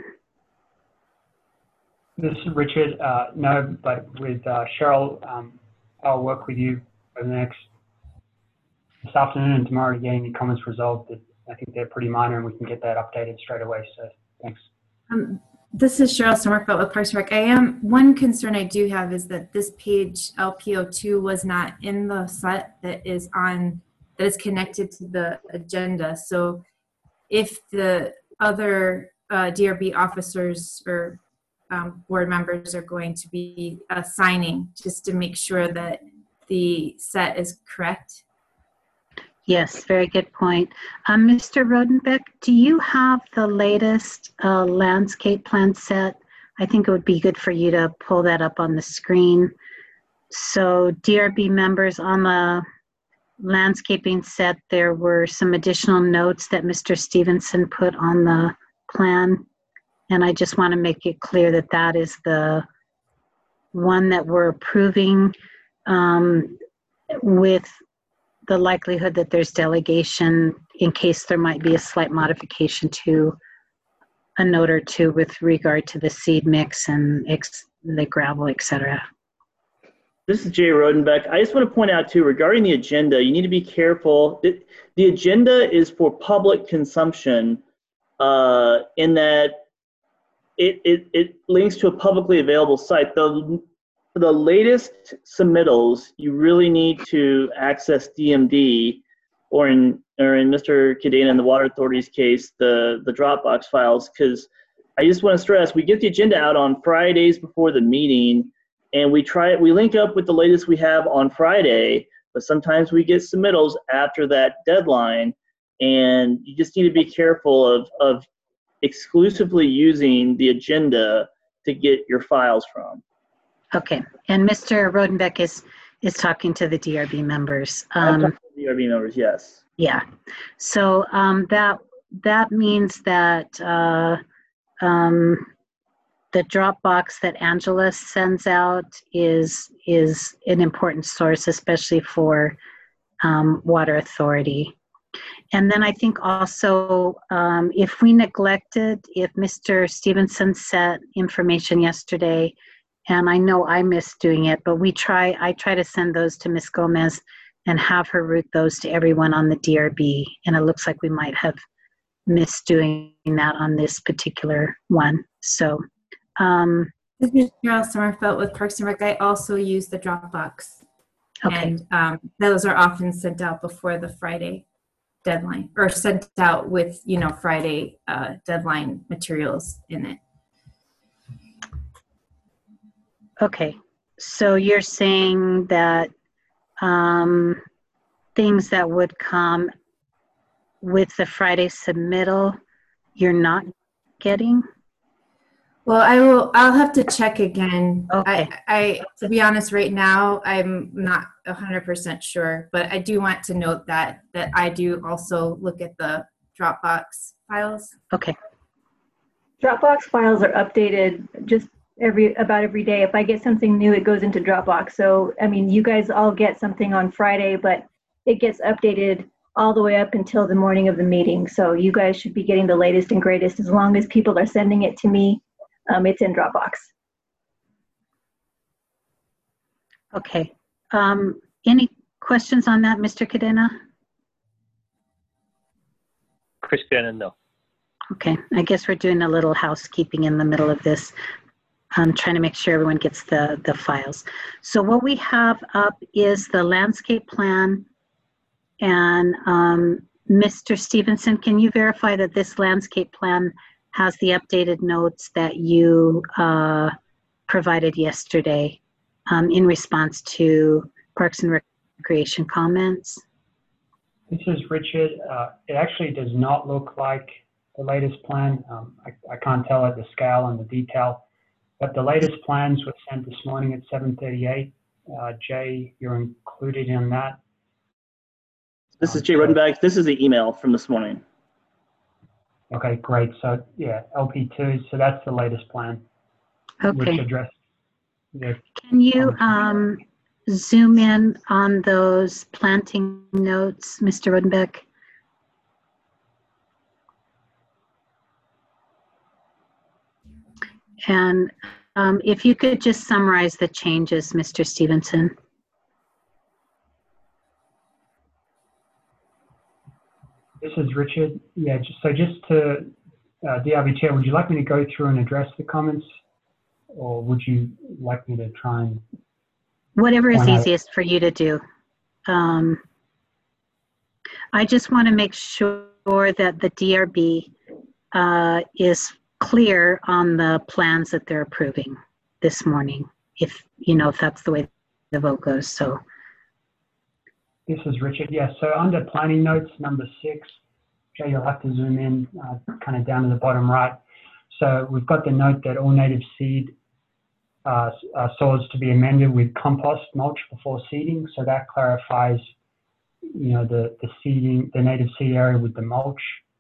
This is Richard. No, but with Cheryl, I'll work with you over the this afternoon and tomorrow to get any comments resolved. I think they're pretty minor and we can get that updated straight away. So thanks. This is Cheryl Sommerfeld with Parks and Rec. One concern I do have is that this page LPO2 was not in the set that is connected to the agenda. So if the other DRB officers or board members are going to be signing, just to make sure that the set is correct. Yes, very good point. Mr. Rodenbeck, do you have the latest landscape plan set? I think it would be good for you to pull that up on the screen. So DRB members, on the landscaping set, there were some additional notes that Mr. Stevenson put on the plan. And I just want to make it clear that that is the one that we're approving with the likelihood that there's delegation in case there might be a slight modification to a note or two with regard to the seed mix and the gravel, etc. This is Jay Rodenbeck. I just want to point out too, regarding the agenda, you need to be careful. The agenda is for public consumption in that it links to a publicly available site. The latest submittals, you really need to access DMD, or in Mr. Cadena and the Water Authority's case, the Dropbox files, because I just want to stress, we get the agenda out on Fridays before the meeting, and we link up with the latest we have on Friday, but sometimes we get submittals after that deadline, and you just need to be careful of exclusively using the agenda to get your files from. Okay, and Mr. Rodenbeck is talking to the DRB members. I'm talking to the DRB members, yes. Yeah, so that means that the Dropbox that Angela sends out is an important source, especially for Water Authority. And then I think also if Mr. Stevenson sent information yesterday, and I know I missed doing it, but I try to send those to Ms. Gomez and have her route those to everyone on the DRB. And it looks like we might have missed doing that on this particular one. So, this is Cheryl Sommerfeld with Parks and Rec. I also use the Dropbox. Okay. And those are often sent out before the Friday deadline, or sent out with, Friday deadline materials in it. Okay, so you're saying that things that would come with the Friday submittal, you're not getting? Well, I'll have to check again. Okay. I to be honest, right now, I'm not 100% sure, but I do want to note that I do also look at the Dropbox files. Okay. Dropbox files are updated just about every day. If I get something new, it goes into Dropbox. So, I mean, you guys all get something on Friday, but it gets updated all the way up until the morning of the meeting. So you guys should be getting the latest and greatest. As long as people are sending it to me, it's in Dropbox. Okay. Any questions on that, Mr. Cadena? Chris Cadena, no. Okay. I guess we're doing a little housekeeping in the middle of this. I'm trying to make sure everyone gets the files. So what we have up is the landscape plan and Mr. Stevenson, can you verify that this landscape plan has the updated notes that you provided yesterday in response to Parks and Recreation comments? This is Richard. It actually does not look like the latest plan. I can't tell at the scale and the detail, but the latest plans were sent this morning at 7:38. Jay, you're included in that. This is Jay Rodenbach. This is the email from this morning. Okay, great. So yeah, LP2, so that's the latest plan. Okay. Which addressed the Can you zoom in on those planting notes, Mr. Rodenbach? And if you could just summarize the changes, Mr. Stevenson. This is Richard. Yeah, just to DRB Chair, would you like me to go through and address the comments, or would you like me to try and? Whatever is easiest for you to do. I just want to make sure that the DRB is clear on the plans that they're approving this morning, if that's the way the vote goes. So. This is Richard. Yeah, so under planning notes, number 6, Jay, you'll have to zoom in kind of down to the bottom right. So we've got the note that all native seed soils to be amended with compost mulch before seeding. So that clarifies, the seeding, the native seed area with the mulch.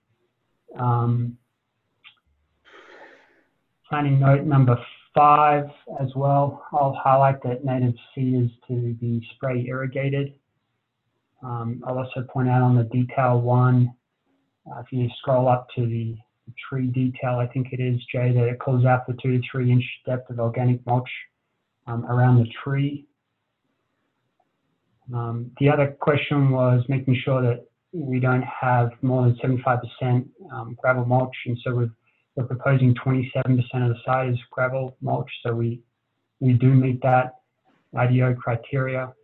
Planning note number 5 as well. I'll highlight that native seed is to be spray irrigated. I'll also point out on the detail 1, if you scroll up to the tree detail, I think it is, Jay, that it calls out for 2 to 3 inch depth of organic mulch around the tree. The other question was making sure that we don't have more than 75% gravel mulch, and so we're proposing 27% of the site is gravel mulch, so we do meet that IDO criteria.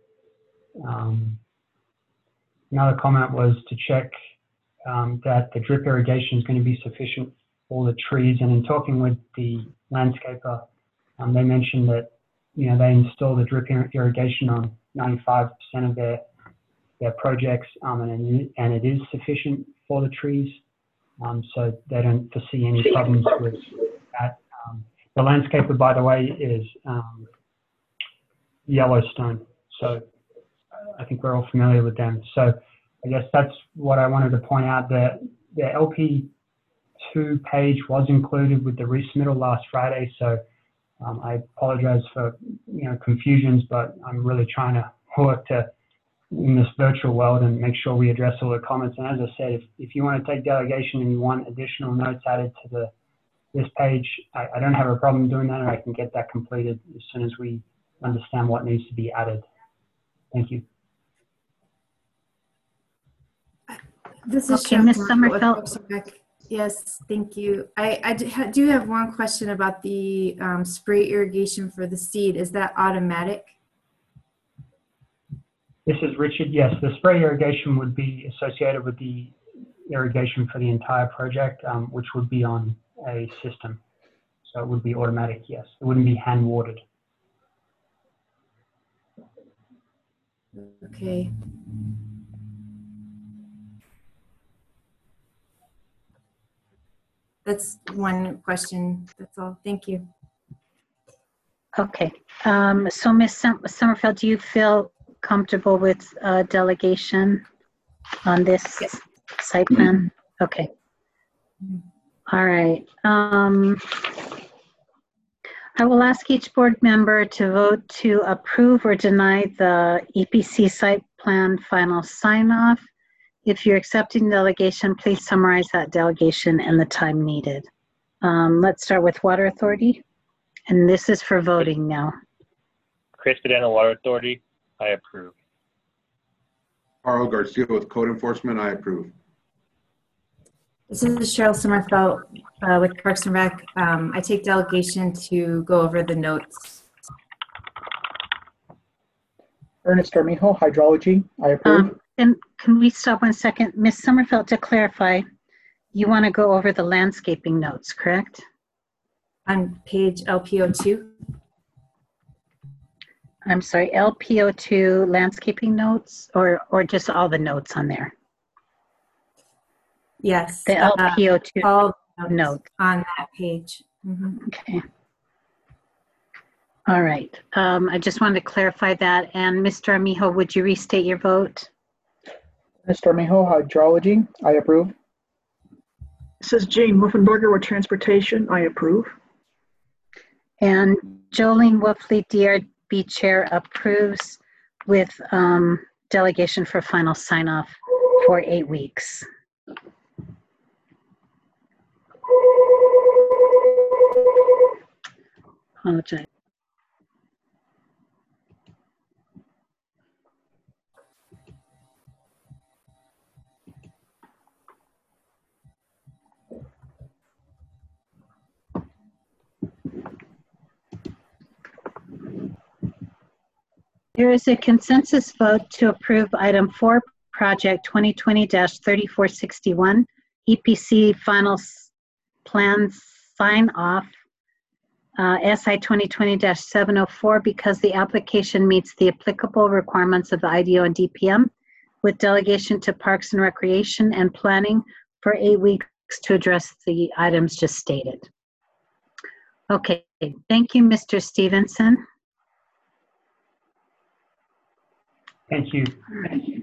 Another comment was to check that the drip irrigation is going to be sufficient for the trees. And in talking with the landscaper, they mentioned that they install the drip irrigation on 95% of their projects, and it is sufficient for the trees. So they don't foresee any problems with that. The landscaper, by the way, is Yellowstone. So I think we're all familiar with them. So I guess that's what I wanted to point out. The LP2 page was included with the resubmittal last Friday. So I apologize for confusions, but I'm really trying to work in this virtual world and make sure we address all the comments. And as I said, if you want to take delegation and you want additional notes added to this page, I don't have a problem doing that, and I can get that completed as soon as we understand what needs to be added. Thank you. This is Ms. Sommerfeld. Yes, thank you. I do have one question about the spray irrigation for the seed. Is that automatic? This is Richard. Yes, the spray irrigation would be associated with the irrigation for the entire project, which would be on a system. So it would be automatic, yes. It wouldn't be hand watered. Okay. That's one question. That's all. Thank you. Okay. So Ms. Sommerfeld, do you feel comfortable with delegation on this site plan? Okay. All right. I will ask each board member to vote to approve or deny the EPC site plan final sign-off. If you're accepting delegation, please summarize that delegation and the time needed. Let's start with Water Authority. And this is for voting now. Chris Cadena, Water Authority, I approve. Carl Garcia with Code Enforcement, I approve. This is Cheryl Sommerfeld with Parks and Rec. I take delegation to go over the notes. Ernest Armijo, Hydrology, I approve. can we stop 1 second? Ms. Sommerfeld, to clarify, you want to go over the landscaping notes, correct? On page LPO2. I'm sorry, LPO2 landscaping notes, or just all the notes on there? Yes. The LPO2 all notes on that page. Okay. All right. I just wanted to clarify that. And Mr. Armijo, would you restate your vote? Mr. Armijo, hydrology, I approve. This is Jane Wolfenberger with transportation. I approve. And Jolene Wolfley, DRB Chair, approves with delegation for final sign-off for 8 weeks. Apologize. There is a consensus vote to approve item 4, project 2020-3461, EPC final plan sign off, SI 2020-704, because the application meets the applicable requirements of the IDO and DPM, with delegation to Parks and Recreation and Planning for 8 weeks to address the items just stated. Okay, thank you, Mr. Stevenson. Thank you. All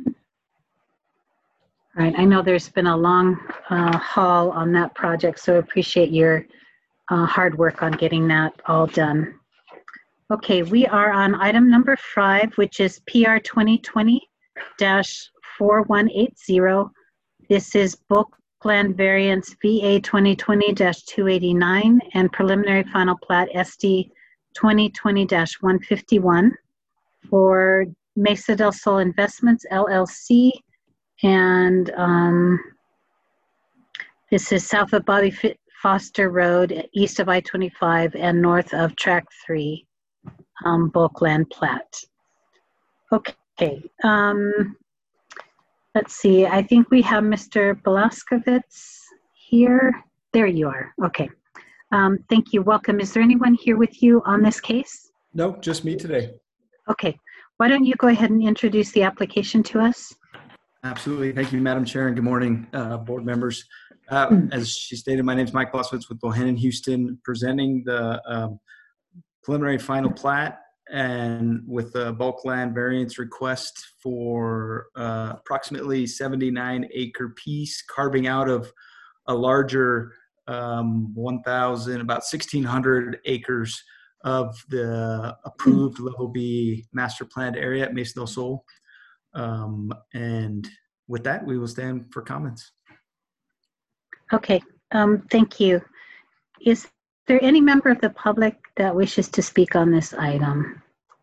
right, I know there's been a long haul on that project, so I appreciate your hard work on getting that all done. Okay, we are on item number 5, which is PR 2020-4180. This is bulk land variance VA 2020-289 and preliminary final plat SD 2020-151 for Mesa del Sol Investments, LLC, and this is south of Bobby Foster Road, east of I-25, and north of Track 3, bulk land plat. Okay, let's see, I think we have Mr. Blaskovitz here. There you are, okay. Thank you, welcome. Is there anyone here with you on this case? Nope, just me today. Okay. Why don't you go ahead and introduce the application to us? Absolutely. Thank you, Madam Chair, and good morning, board members. As she stated, my name is Mike Blaskovitz with Bohannon Houston, presenting the preliminary final plat and with the bulk land variance request for approximately 79-acre piece, carving out of a larger 1,000, about 1,600 acres of the approved level B master planned area at Mesa del Sol. And with that, we will stand for comments. Okay, thank you. Is there any member of the public that wishes to speak on this item?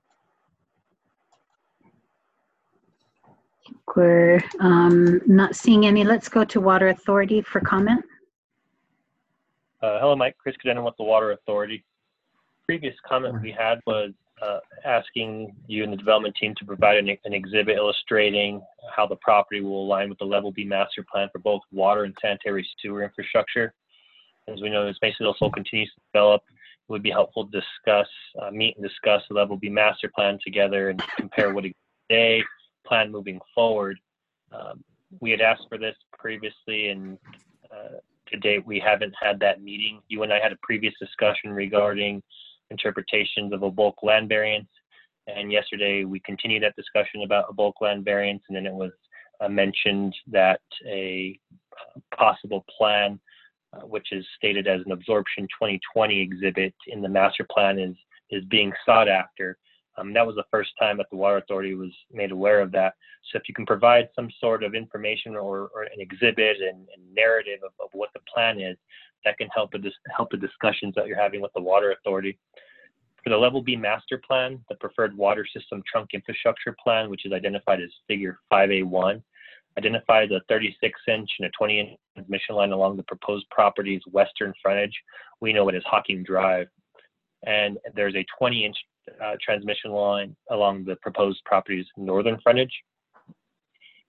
We're not seeing any. Let's go to Water Authority for comment. Hello, Mike. Chris Cadena with the Water Authority. Previous comment we had was asking you and the development team to provide an exhibit illustrating how the property will align with the level B master plan for both water and sanitary sewer infrastructure. As we know, as Mesa del Sol continues to develop, it would be helpful to discuss, meet and discuss the level B master plan together and compare what a plan moving forward. We had asked for this previously, and to date we haven't had that meeting. You and I had a previous discussion regarding interpretations of a bulk land variance, and yesterday we continued that discussion about a bulk land variance, and then it was mentioned that a possible plan, which is stated as an absorption 2020 exhibit in the master plan, is being sought after. That was the first time that the Water Authority was made aware of that. So if you can provide some sort of information or an exhibit and narrative of what the plan is, that can help the discussions that you're having with the Water Authority. For the Level B Master Plan, the Preferred Water System Trunk Infrastructure Plan, which is identified as Figure 5A1, identifies a 36-inch and a 20-inch transmission line along the proposed property's western frontage. We know it as Hocking Drive. And there's a 20-inch transmission line along the proposed property's northern frontage.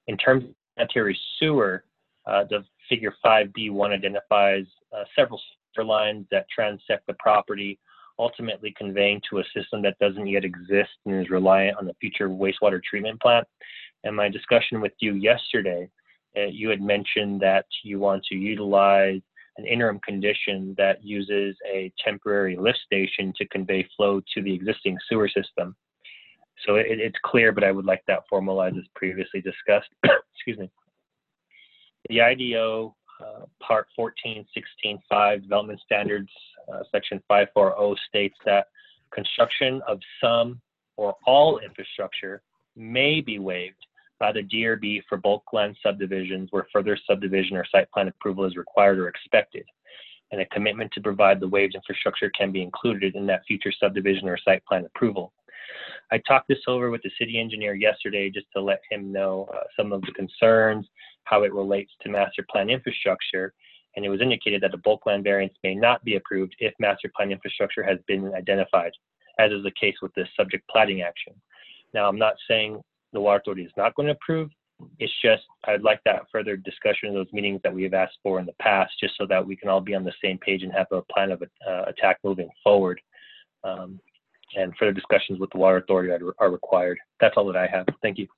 In terms of sanitary sewer, the figure 5B1 identifies several sewer lines that transect the property, ultimately conveying to a system that doesn't yet exist and is reliant on the future wastewater treatment plant. And my discussion with you yesterday, you had mentioned that you want to utilize an interim condition that uses a temporary lift station to convey flow to the existing sewer system. So it's clear, but I would like that formalized as previously discussed. Excuse me. The IDO Part 14.16.5 Development Standards, Section 540 states that construction of some or all infrastructure may be waived by the DRB for bulk land subdivisions where further subdivision or site plan approval is required or expected, and a commitment to provide the waived infrastructure can be included in that future subdivision or site plan approval. I talked this over with the city engineer yesterday just to let him know some of the concerns, how it relates to master plan infrastructure, and it was indicated that a bulk land variance may not be approved if master plan infrastructure has been identified, as is the case with this subject plating action. Now, I'm not saying the Water Authority is not going to approve. It's just I'd like that further discussion in those meetings that we have asked for in the past, just so that we can all be on the same page and have a plan of attack moving forward. And further discussions with the Water Authority are required. That's all that I have. Thank you.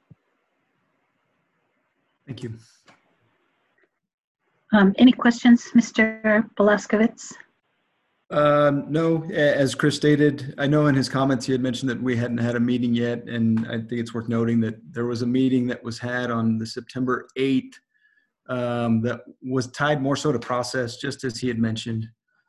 Thank you. Any questions, Mr. Blaskovitz? No, as Chris stated, I know in his comments he had mentioned that we hadn't had a meeting yet, and I think it's worth noting that there was a meeting that was had on the September 8th that was tied more so to process, just as he had mentioned.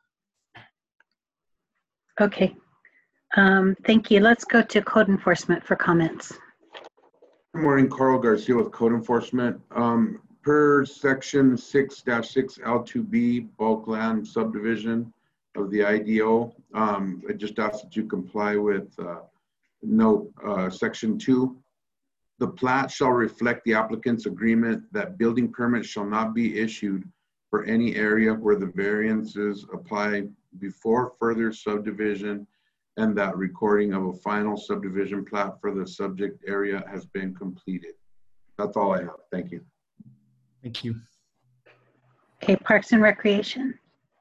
Okay. Thank you. Let's go to code enforcement for comments. Good morning, Carl Garcia with Code Enforcement. Per section 6-6 L2B bulk land subdivision of the IDO, I just asked that you comply with note section 2. The plat shall reflect the applicant's agreement that building permits shall not be issued for any area where the variances apply before further subdivision, and that recording of a final subdivision plat for the subject area has been completed. That's all I have. Thank you. Thank you. Okay, Parks and Recreation.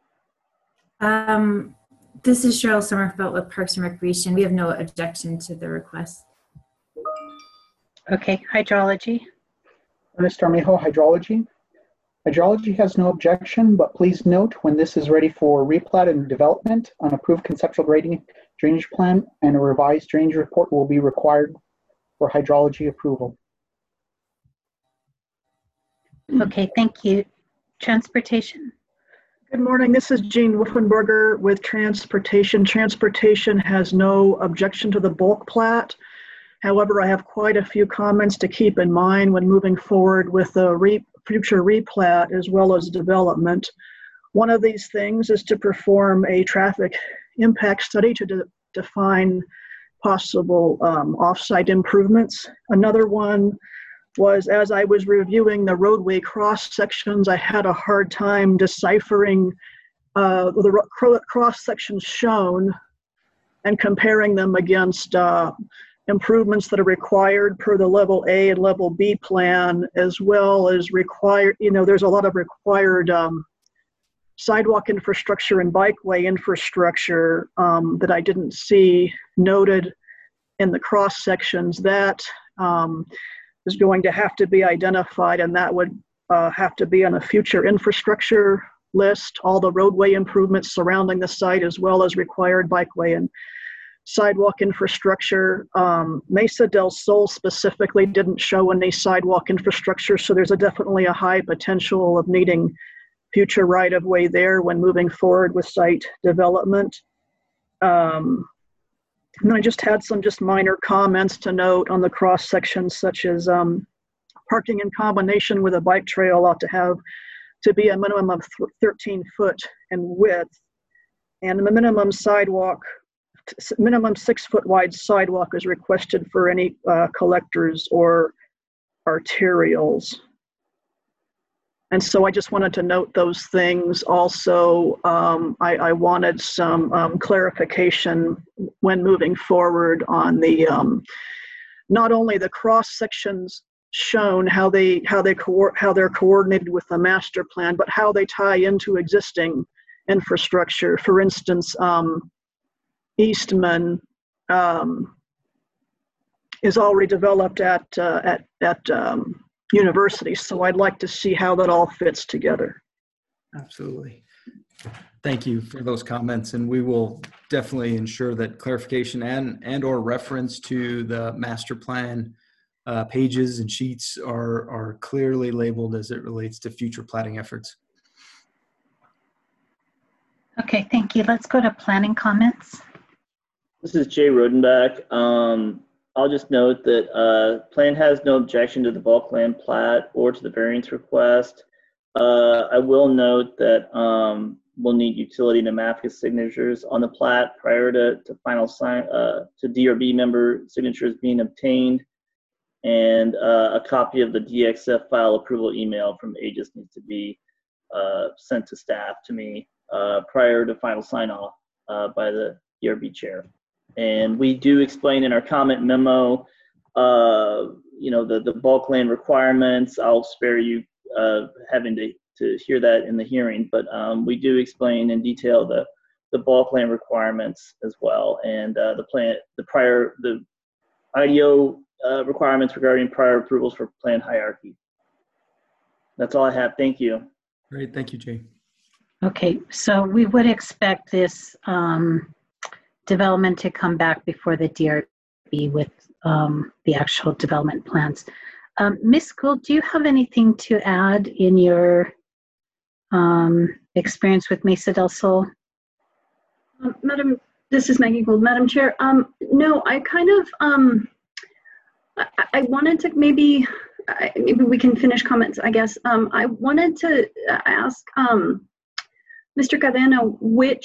This is Cheryl Sommerfeld with Parks and Recreation. We have no objection to the request. Okay, Hydrology. Ernest Armijo, Hydrology. Hydrology has no objection, but please note when this is ready for replat and development, an approved conceptual grading drainage plan and a revised drainage report will be required for hydrology approval. Okay, thank you. Transportation. Good morning. This is Jean Wolfenberger with Transportation. Transportation has no objection to the bulk plat. However, I have quite a few comments to keep in mind when moving forward with the future replat as well as development. One of these things is to perform a traffic impact study to define possible off-site improvements. Another one was, as I was reviewing the roadway cross sections, I had a hard time deciphering the cross sections shown and comparing them against improvements that are required per the level A and level B plan, as well as required, there's a lot of required sidewalk infrastructure and bikeway infrastructure that I didn't see noted in the cross sections. That is going to have to be identified, and that would have to be on a future infrastructure list, all the roadway improvements surrounding the site, as well as required bikeway and sidewalk infrastructure. Mesa del Sol specifically didn't show any sidewalk infrastructure, so there's definitely a high potential of needing future right-of-way there when moving forward with site development. And I just had some minor comments to note on the cross sections, such as parking in combination with a bike trail ought to be a minimum of 13 foot in width, and the minimum 6 foot wide sidewalk is requested for any collectors or arterials. And so I just wanted to note those things. Also, I wanted some clarification when moving forward on the not only the cross sections shown how they're coordinated with the master plan, but how they tie into existing infrastructure. For instance, Eastman is already developed at university, so I'd like to see how that all fits together. Absolutely. Thank you for those comments, and we will definitely ensure that clarification and or reference to the master plan pages and sheets are clearly labeled as it relates to future platting efforts. Okay, thank you. Let's go to planning comments. This is Jay Rodenbach. I'll just note that plan has no objection to the bulk land plat or to the variance request. I will note that we'll need utility and AMAFCA signatures on the plat prior to final sign, to DRB member signatures being obtained, and a copy of the DXF file approval email from Aegis needs to be sent to staff to me prior to final sign off by the DRB chair. And we do explain in our comment memo, the bulk land requirements. I'll spare you having to hear that in the hearing, but we do explain in detail the bulk land requirements as well, and the IDO requirements regarding prior approvals for plan hierarchy. That's all I have. Thank you. Great, thank you, Jay. Okay, so we would expect this development to come back before the DRB with the actual development plans. Ms. Gould, do you have anything to add in your experience with Mesa del Sol? Madam, this is Maggie Gould. Madam Chair, no, I kind of, I wanted to maybe we can finish comments, I guess. I wanted to ask Mr. Cadena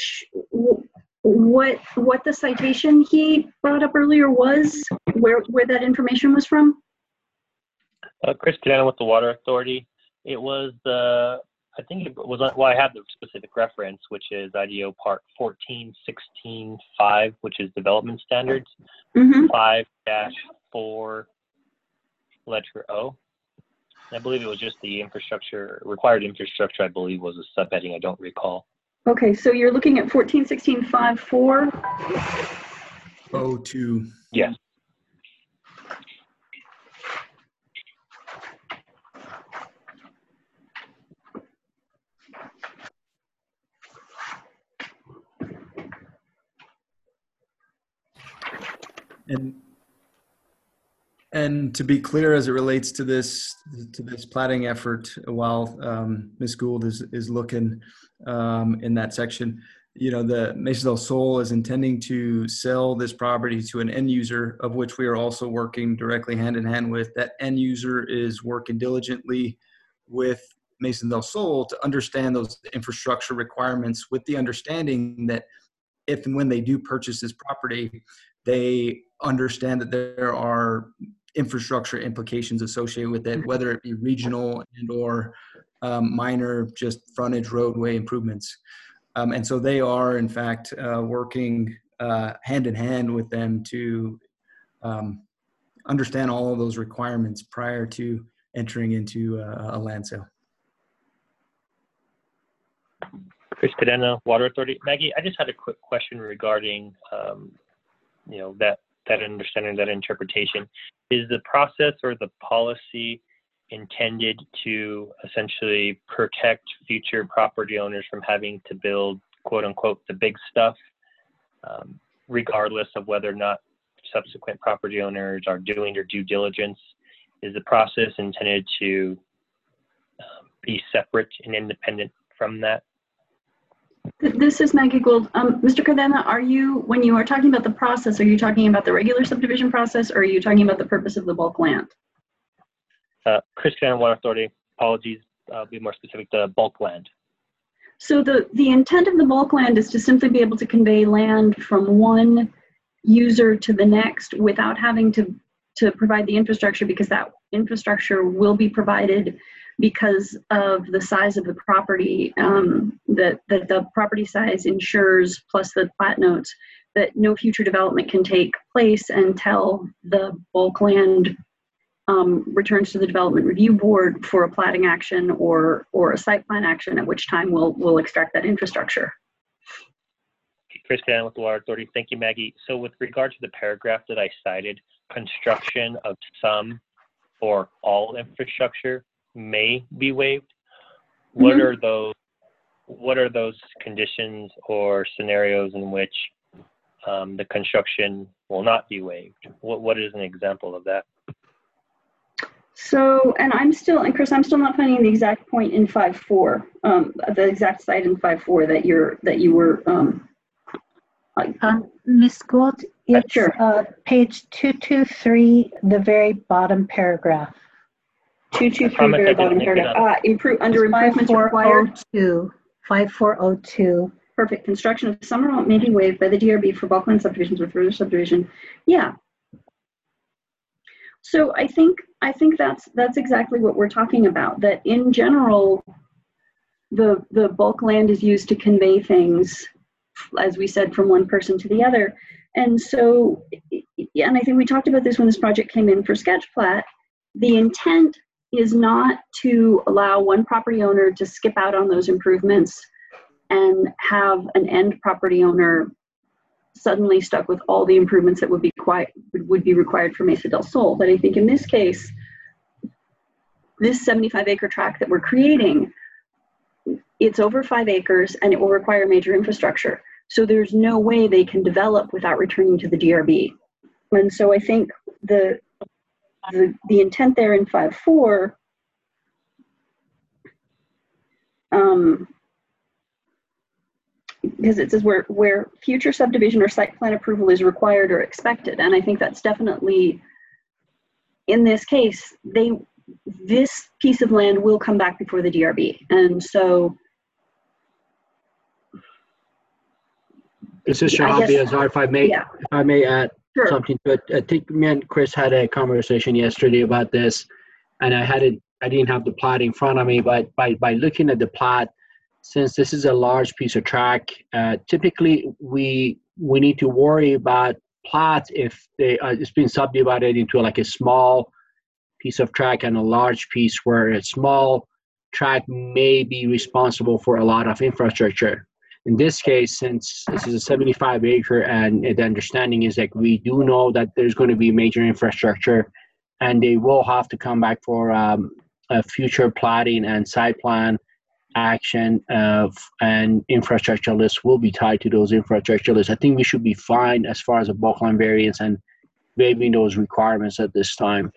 what the citation he brought up earlier was, where that information was from. Chris Cadena with the Water Authority. It was I think it was, well, I have the specific reference, which is IDO Part 14.16.5, which is development standards, 5-4 letter O. I believe it was just the required infrastructure, I believe was a subheading, I don't recall. Okay, so you're looking at 14.16.5.4? O2. Yes. And to be clear, as it relates to this platting effort, while Ms. Gould is looking in that section, the Mesa del Sol is intending to sell this property to an end user, of which we are also working directly hand in hand with. That end user is working diligently with Mesa del Sol to understand those infrastructure requirements, with the understanding that if and when they do purchase this property, they understand that there are infrastructure implications associated with it, whether it be regional and or minor just frontage roadway improvements. And so they are, in fact, working hand in hand with them to understand all of those requirements prior to entering into a land sale. Chris Cadena, Water Authority. Maggie, I just had a quick question regarding, that understanding, that interpretation. Is the process or the policy intended to essentially protect future property owners from having to build, quote unquote, the big stuff, regardless of whether or not subsequent property owners are doing their due diligence? Is the process intended to be separate and independent from that? This is Maggie Gould. Mr. Cadena, when you are talking about the process, are you talking about the regular subdivision process, or are you talking about the purpose of the bulk land? Chris Cadena, Water Authority. Apologies, I'll be more specific, the bulk land. So the intent of the bulk land is to simply be able to convey land from one user to the next without having to provide the infrastructure, because that infrastructure will be provided because of the size of the property, that the property size ensures, plus the plat notes, that no future development can take place until the bulk land returns to the Development Review Board for a plating action or a site plan action, at which time we'll extract that infrastructure. Chris Cannon with the Water Authority. Thank you, Maggie. So with regard to the paragraph that I cited, construction of some or all infrastructure may be waived. What are those conditions or scenarios in which the construction will not be waived? What is an example of that? So, and Chris, I'm still not finding the exact point in 5.4, the exact site in 5.4 that you were. Ms. Gould, it's sure. Page 223, the very bottom paragraph. 223, very bottom paragraph. Under improvements required. 5402. Perfect. Construction of some or may be waived by the DRB for bulk land subdivisions with further subdivision. Yeah. So I think that's exactly what we're talking about. That in general, the bulk land is used to convey things, as we said, from one person to the other. And so, and I think we talked about this when this project came in for sketch plat. The intent is not to allow one property owner to skip out on those improvements and have an end property owner suddenly stuck with all the improvements that would be required for Mesa del Sol. But I think in this case, this 75-acre tract that we're creating, it's over 5 acres and it will require major infrastructure. So there's no way they can develop without returning to the DRB. And so I think the intent there in 5.4 because it says where future subdivision or site plan approval is required or expected. And I think that's definitely, in this case, this piece of land will come back before the DRB. And so this is Shahab Azar, if I may add something to it. I think me and Chris had a conversation yesterday about this, and I didn't have the plot in front of me, but by looking at the plot, since this is a large piece of track, typically we need to worry about plots if it's been subdivided into like a small piece of track and a large piece, where a small track may be responsible for a lot of infrastructure. In this case, since this is a 75 acre and the understanding is that we do know that there's going to be major infrastructure and they will have to come back for a future plotting and site plan action and infrastructure list will be tied to those infrastructure lists. I think we should be fine as far as a bulk land variance and waiving those requirements at this time.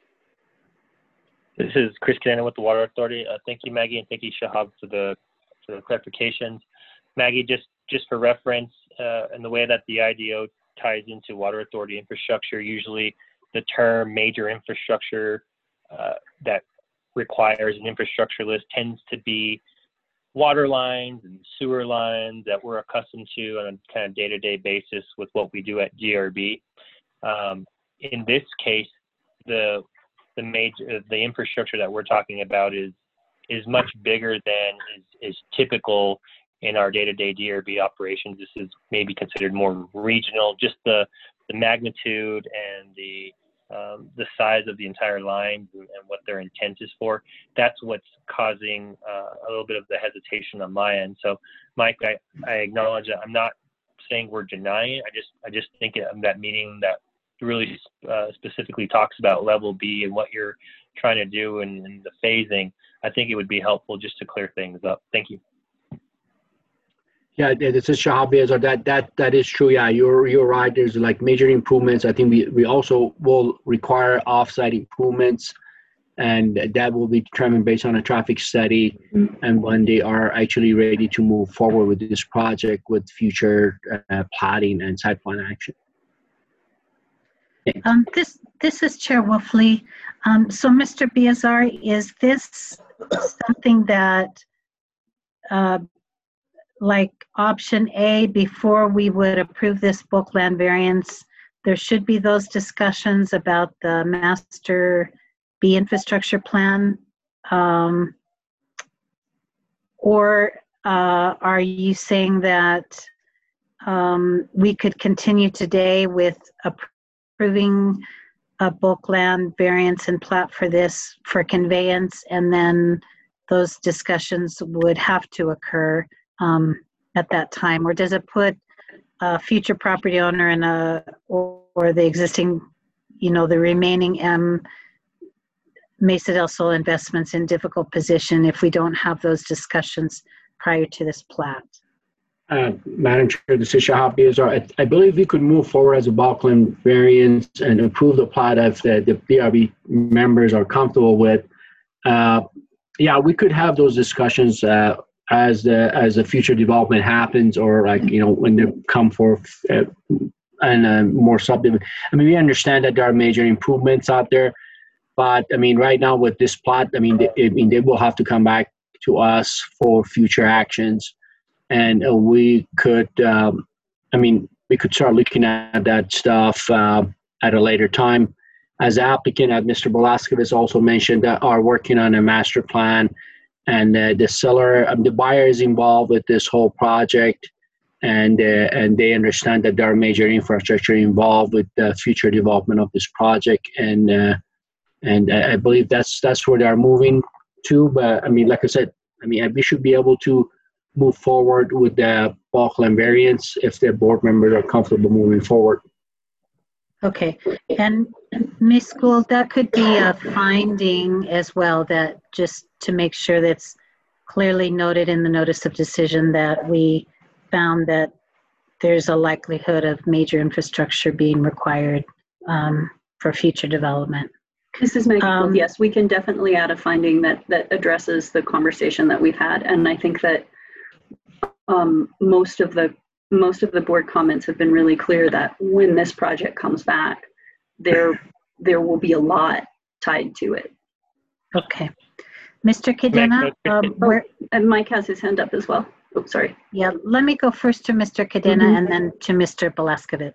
This is Chris Cannon with the Water Authority. Thank you, Maggie, and thank you, Shahab, for the clarifications. Maggie, just for reference, and the way that the IDO ties into Water Authority infrastructure, usually the term major infrastructure that requires an infrastructure list tends to be water lines and sewer lines that we're accustomed to on a kind of day-to-day basis with what we do at DRB. In this case, the infrastructure that we're talking about is much bigger than is typical in our day-to-day DRB operations. This is maybe considered more regional, just the magnitude and the size of the entire line and what their intent is for. That's what's causing a little bit of the hesitation on my end. So, Mike, I acknowledge that I'm not saying we're denying it. I just think that meeting that really specifically talks about level B and what you're trying to do and the phasing, I think it would be helpful just to clear things up. Thank you. Yeah, this is Shahab Azar. That is true. Yeah, you're right. There's like major improvements. I think we also will require offsite improvements, and that will be determined based on a traffic study and when they are actually ready to move forward with this project with future plotting and site plan action. This is Chair Wolfley. So, Mr. Biazar, is this something that, like option A, before we would approve this bulk land variance, there should be those discussions about the master B infrastructure plan? Or are you saying that we could continue today with approving a bulk land variance and plat for this for conveyance, and then those discussions would have to occur at that time? Or does it put a future property owner in or the existing, the remaining Mesa del Sol investments in difficult position if we don't have those discussions prior to this plat? Madam Chair, this is Shahab Biazar. I believe we could move forward as a bulkland variance and approve the plat if the DRB members are comfortable with. Yeah, we could have those discussions as the future development happens, or when they come forth and more subdivision. I mean, we understand that there are major improvements out there, but I mean, right now with this plat, they will have to come back to us for future actions. And we could, we could start looking at that stuff at a later time. As the applicant, as Mr. Velasquez also mentioned, are working on a master plan, and the seller, the buyer is involved with this whole project, and they understand that there are major infrastructure involved with the future development of this project, and I believe that's where they are moving to. But I mean, like I said, we should be able to move forward with the bulkland variance if the board members are comfortable moving forward. Okay, and Ms. Gould, that could be a finding as well, that just to make sure that's clearly noted in the notice of decision that we found that there's a likelihood of major infrastructure being required for future development. This is Maggie. Yes, we can definitely add a finding that addresses the conversation that we've had, and I think that most of the board comments have been really clear that when this project comes back, there will be a lot tied to it. Okay, Mr. Cadena, and Mike has his hand up as well. Oh, sorry. Yeah, let me go first to Mr. Cadena and then to Mr. Velasquez.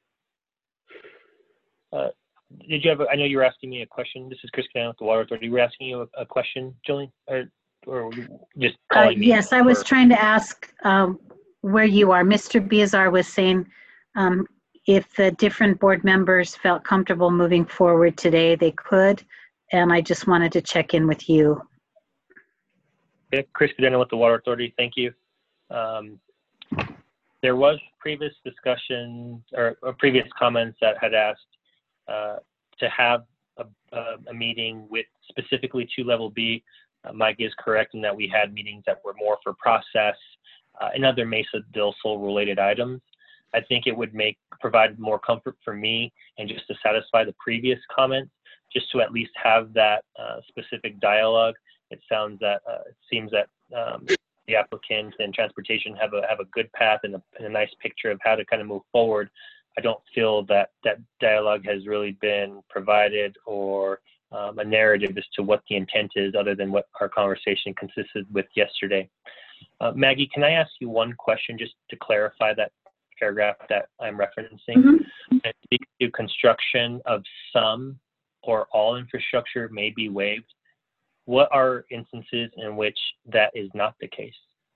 Did you have? I know you were asking me a question. This is Chris Cadena with the Water Authority. Were you asking you a question, Jillian, or just calling me? Yes, I was trying to ask where you are. Mr. Biazar was saying if the different board members felt comfortable moving forward today, they could, and I just wanted to check in with you. Okay, Chris Cadena with the Water Authority. Thank you. There was previous discussion or previous comments that had asked to have a meeting with specifically to level B. Mike is correct in that we had meetings that were more for process and other Mesa del Sol related items. I think it would provide more comfort for me, and just to satisfy the previous comments, just to at least have that specific dialogue. It seems that the applicant and transportation have a good path and a nice picture of how to kind of move forward. I don't feel that dialogue has really been provided, or a narrative as to what the intent is, other than what our conversation consisted with yesterday. Maggie, can I ask you one question just to clarify that paragraph that I'm referencing? It speaks to construction of some or all infrastructure may be waived. What are instances in which that is not the case?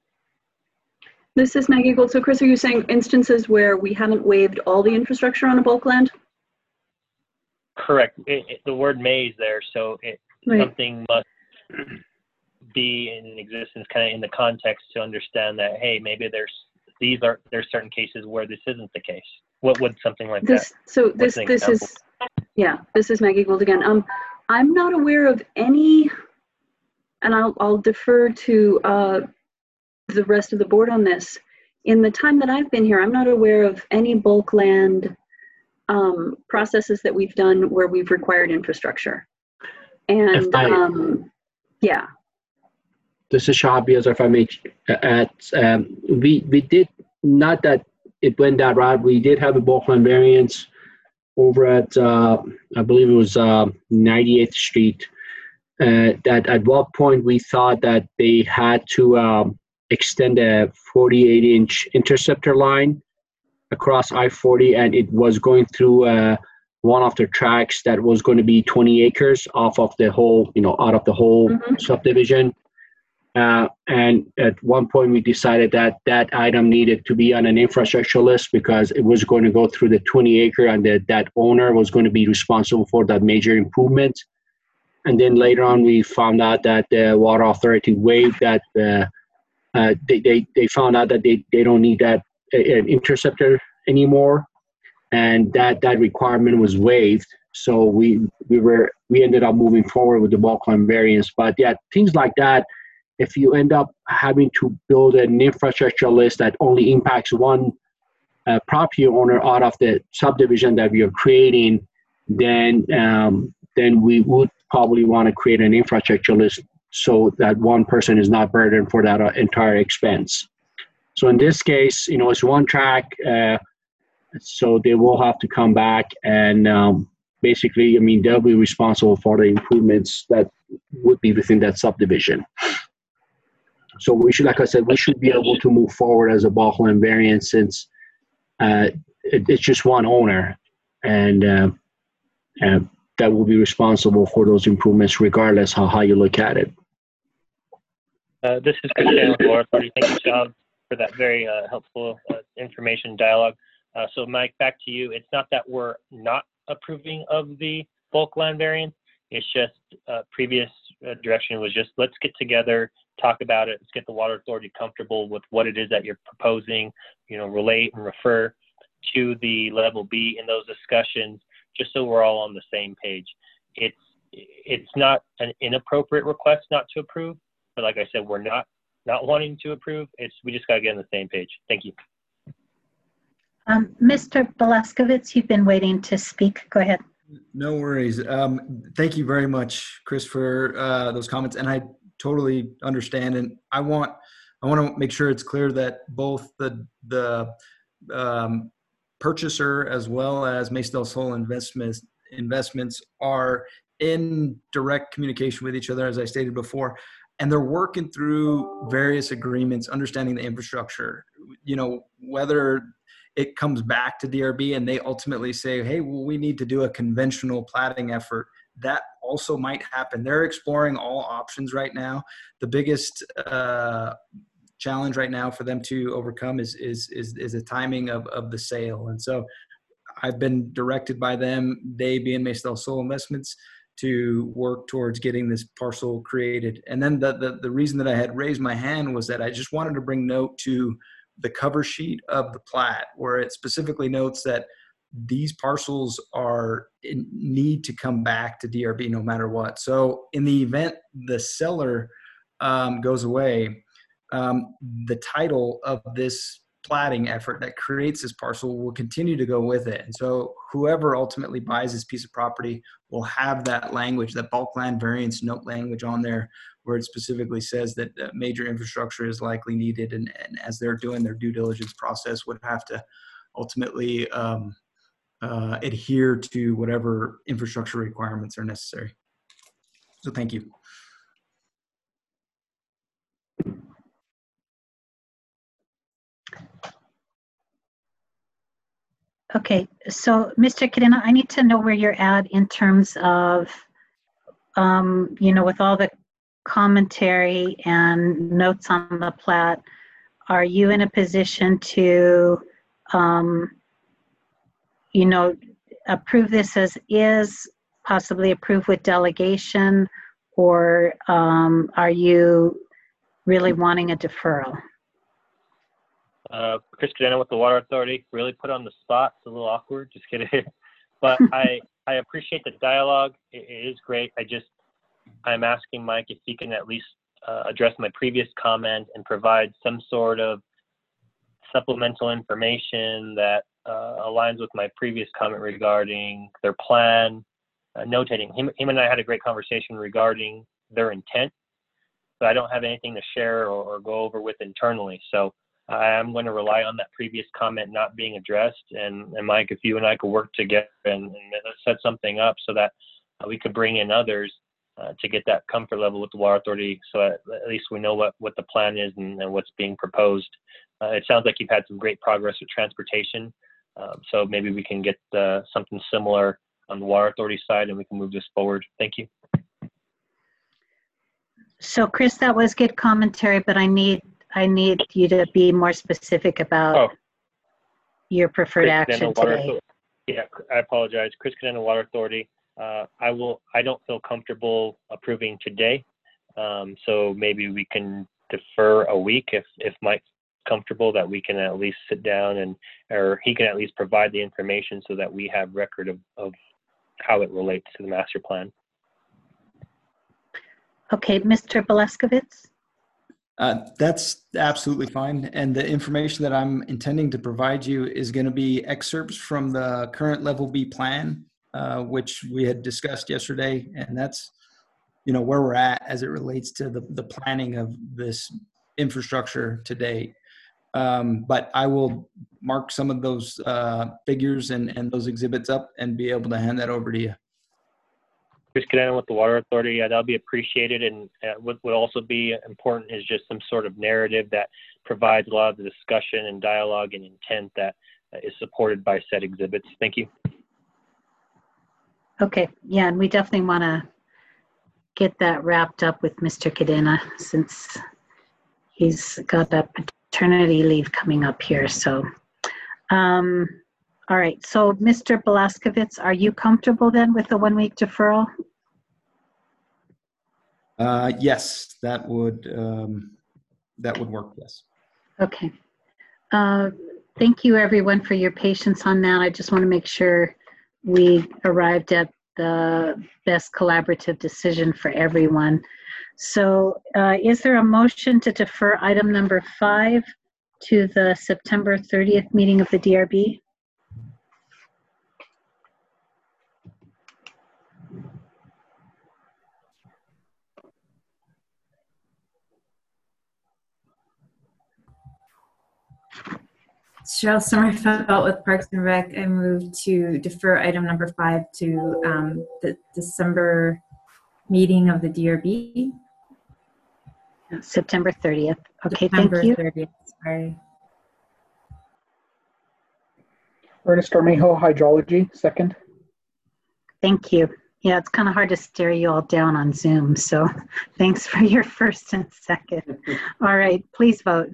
This is Maggie Gould. So Chris, are you saying instances where we haven't waived all the infrastructure on a bulk land? Correct. The word may is there, so something must be in existence kind of in the context to understand that, hey, maybe there's certain cases where this isn't the case. What would something like that? So this is Maggie Gould again. I'm not aware of any, and I'll defer to the rest of the board on this. In the time that I've been here, I'm not aware of any bulk land processes that we've done where we've required infrastructure. And yeah. This is Shahab Biazar, if I may add. We did, not that it went that route, we did have a bulk land variance over at, I believe it was 98th Street. That at one point we thought that they had to extend a 48-inch interceptor line across I-40, and it was going through one of the tracks that was going to be 20 acres off of the whole, out of the whole subdivision. And at one point, we decided that that item needed to be on an infrastructure list because it was going to go through the 20 acre and that owner was going to be responsible for that major improvement. And then later on, we found out that the Water Authority waived that. They found out that they don't need that an interceptor anymore, and that requirement was waived. So we ended up moving forward with the bulk line variance. But yeah, things like that. If you end up having to build an infrastructure list that only impacts one property owner out of the subdivision that we are creating, then we would probably want to create an infrastructure list so that one person is not burdened for that entire expense. So in this case, it's one track, so they will have to come back and basically, they'll be responsible for the improvements that would be within that subdivision. So we should, like I said, we should be able to move forward as a bulk land variance since it's just one owner, and that will be responsible for those improvements regardless of how you look at it. This is Christian with Water Authority. Thank you, John, for that very helpful information dialogue. So Mike, back to you. It's not that we're not approving of the bulk land variance. It's just previous direction was just let's get together, talk about it. Let's get the Water Authority comfortable with what it is that you're proposing, relate and refer to the level B in those discussions, just so we're all on the same page. It's not an inappropriate request not to approve, but like I said, we're not wanting to approve. We just got to get on the same page. Thank you. Mr. Belaskovitz, you've been waiting to speak. Go ahead. No worries. Thank you very much, Chris, for those comments. And I totally understand. And I want to make sure it's clear that both the purchaser as well as Mesa del Sol investments are in direct communication with each other, as I stated before. And they're working through various agreements, understanding the infrastructure, whether it comes back to DRB and they ultimately say, hey, well, we need to do a conventional platting effort. That also might happen. They're exploring all options right now. The biggest challenge right now for them to overcome is the timing of the sale. And so I've been directed by them, they being Mesa del Sol Investments, to work towards getting this parcel created. And then the reason that I had raised my hand was that I just wanted to bring note to the cover sheet of the plat, where it specifically notes that these parcels need to come back to DRB no matter what. So in the event the seller goes away, the title of this platting effort that creates this parcel will continue to go with it. And so whoever ultimately buys this piece of property will have that language, that bulk land variance note language on there, where it specifically says that major infrastructure is likely needed. And as they're doing their due diligence process, would have to ultimately adhere to whatever infrastructure requirements are necessary. So thank you. Okay, so Mr. Cadena, I need to know where you're at in terms of, with all the commentary and notes on the plat. Are you in a position to, approve this as is, possibly approve with delegation, or are you really wanting a deferral? Chris Cadena with the Water Authority, really put on the spot. It's a little awkward, just kidding. But I appreciate the dialogue. It is great. I'm asking Mike if he can at least address my previous comment and provide some sort of supplemental information that aligns with my previous comment regarding their plan, notating. Him and I had a great conversation regarding their intent, but I don't have anything to share or go over with internally. So I'm going to rely on that previous comment not being addressed. And Mike, if you and I could work together and set something up so that we could bring in others to get that comfort level with the Water Authority, so at least we know what the plan is and what's being proposed. It sounds like you've had some great progress with transportation. So maybe we can get something similar on the Water Authority side and we can move this forward. Thank you. So Chris, that was good commentary, but I need you to be more specific about your preferred Chris action Cadena, today. Yeah, I apologize. Chris Cadena, Water Authority. I don't feel comfortable approving today. So maybe we can defer a week if Mike's comfortable, that we can at least sit down or he can at least provide the information so that we have record of how it relates to the master plan. Okay, Mr. Belaskovitz? That's absolutely fine. And the information that I'm intending to provide you is going to be excerpts from the current level B plan, which we had discussed yesterday. And that's, where we're at as it relates to the planning of this infrastructure to date. But I will mark some of those figures and those exhibits up and be able to hand that over to you. Chris Cadena with the Water Authority, that'll be appreciated. And what would also be important is just some sort of narrative that provides a lot of the discussion and dialogue and intent that is supported by said exhibits. Thank you. Okay, yeah, and we definitely want to get that wrapped up with Mr. Cadena since he's got a paternity leave coming up here. So, all right, so Mr. Belaskovitz, are you comfortable then with the 1 week deferral? Yes, that would work, yes. Okay. Thank you everyone for your patience on that. I just want to make sure we arrived at the best collaborative decision for everyone. So is there a motion to defer item number 5 to the September 30th meeting of the DRB? Cheryl Sommerfeld with Parks and Rec. I move to defer item number 5 to the December meeting of the DRB. September 30th. Okay, September thank you. 30th, sorry. Ernest Armijo, Hydrology, second. Thank you. Yeah, it's kind of hard to stare you all down on Zoom, so thanks for your first and second. All right, please vote.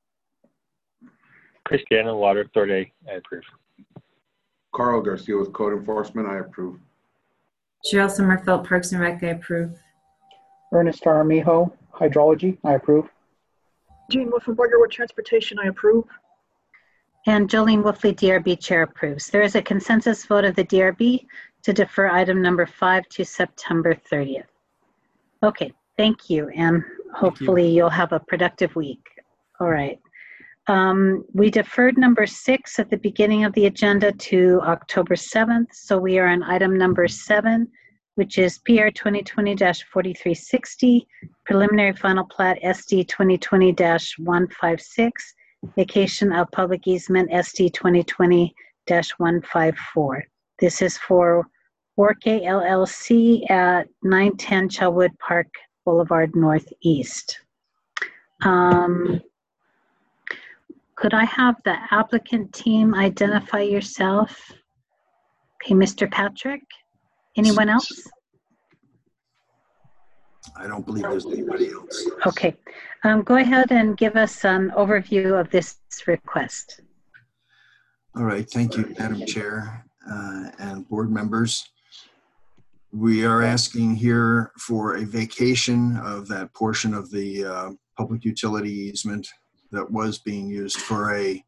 Chris Cadena, Water Authority, I approve. Carl Garcia with Code Enforcement, I approve. Cheryl Sommerfeld, Parks and Rec, I approve. Ernest Armijo, Hydrology, I approve. Jean Wolfenbarger with Transportation, I approve. And Jolene Wolfley, DRB Chair, approves. There is a consensus vote of the DRB to defer item number 5 to September 30th. Okay, thank you, and hopefully you'll have a productive week. All right. We deferred number 6 at the beginning of the agenda to October 7th, so we are on item number 7, which is PR 2020-4360, preliminary final plat SD 2020-156, vacation of public easement SD 2020-154. This is for Workay LLC at 910 Chelwood Park Boulevard Northeast. Could I have the applicant team identify yourself? Okay, Mr. Patrick. Anyone else? I don't believe there's anybody else. Okay, go ahead and give us an overview of this request. All right, thank you, Madam Chair and board members. We are asking here for a vacation of that portion of the public utility easement that was being used for a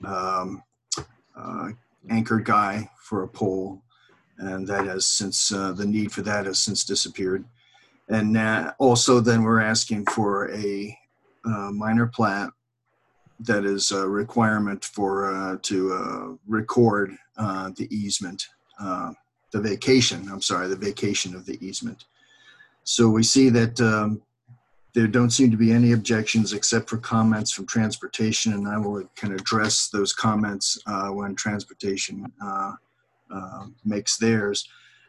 anchor guy for a pole, and that has since the need for that has since disappeared. And also then we're asking for a minor plat that is a requirement for to record the easement, the vacation of the easement. So we see that there don't seem to be any objections except for comments from transportation, and I will can address those comments when transportation makes theirs.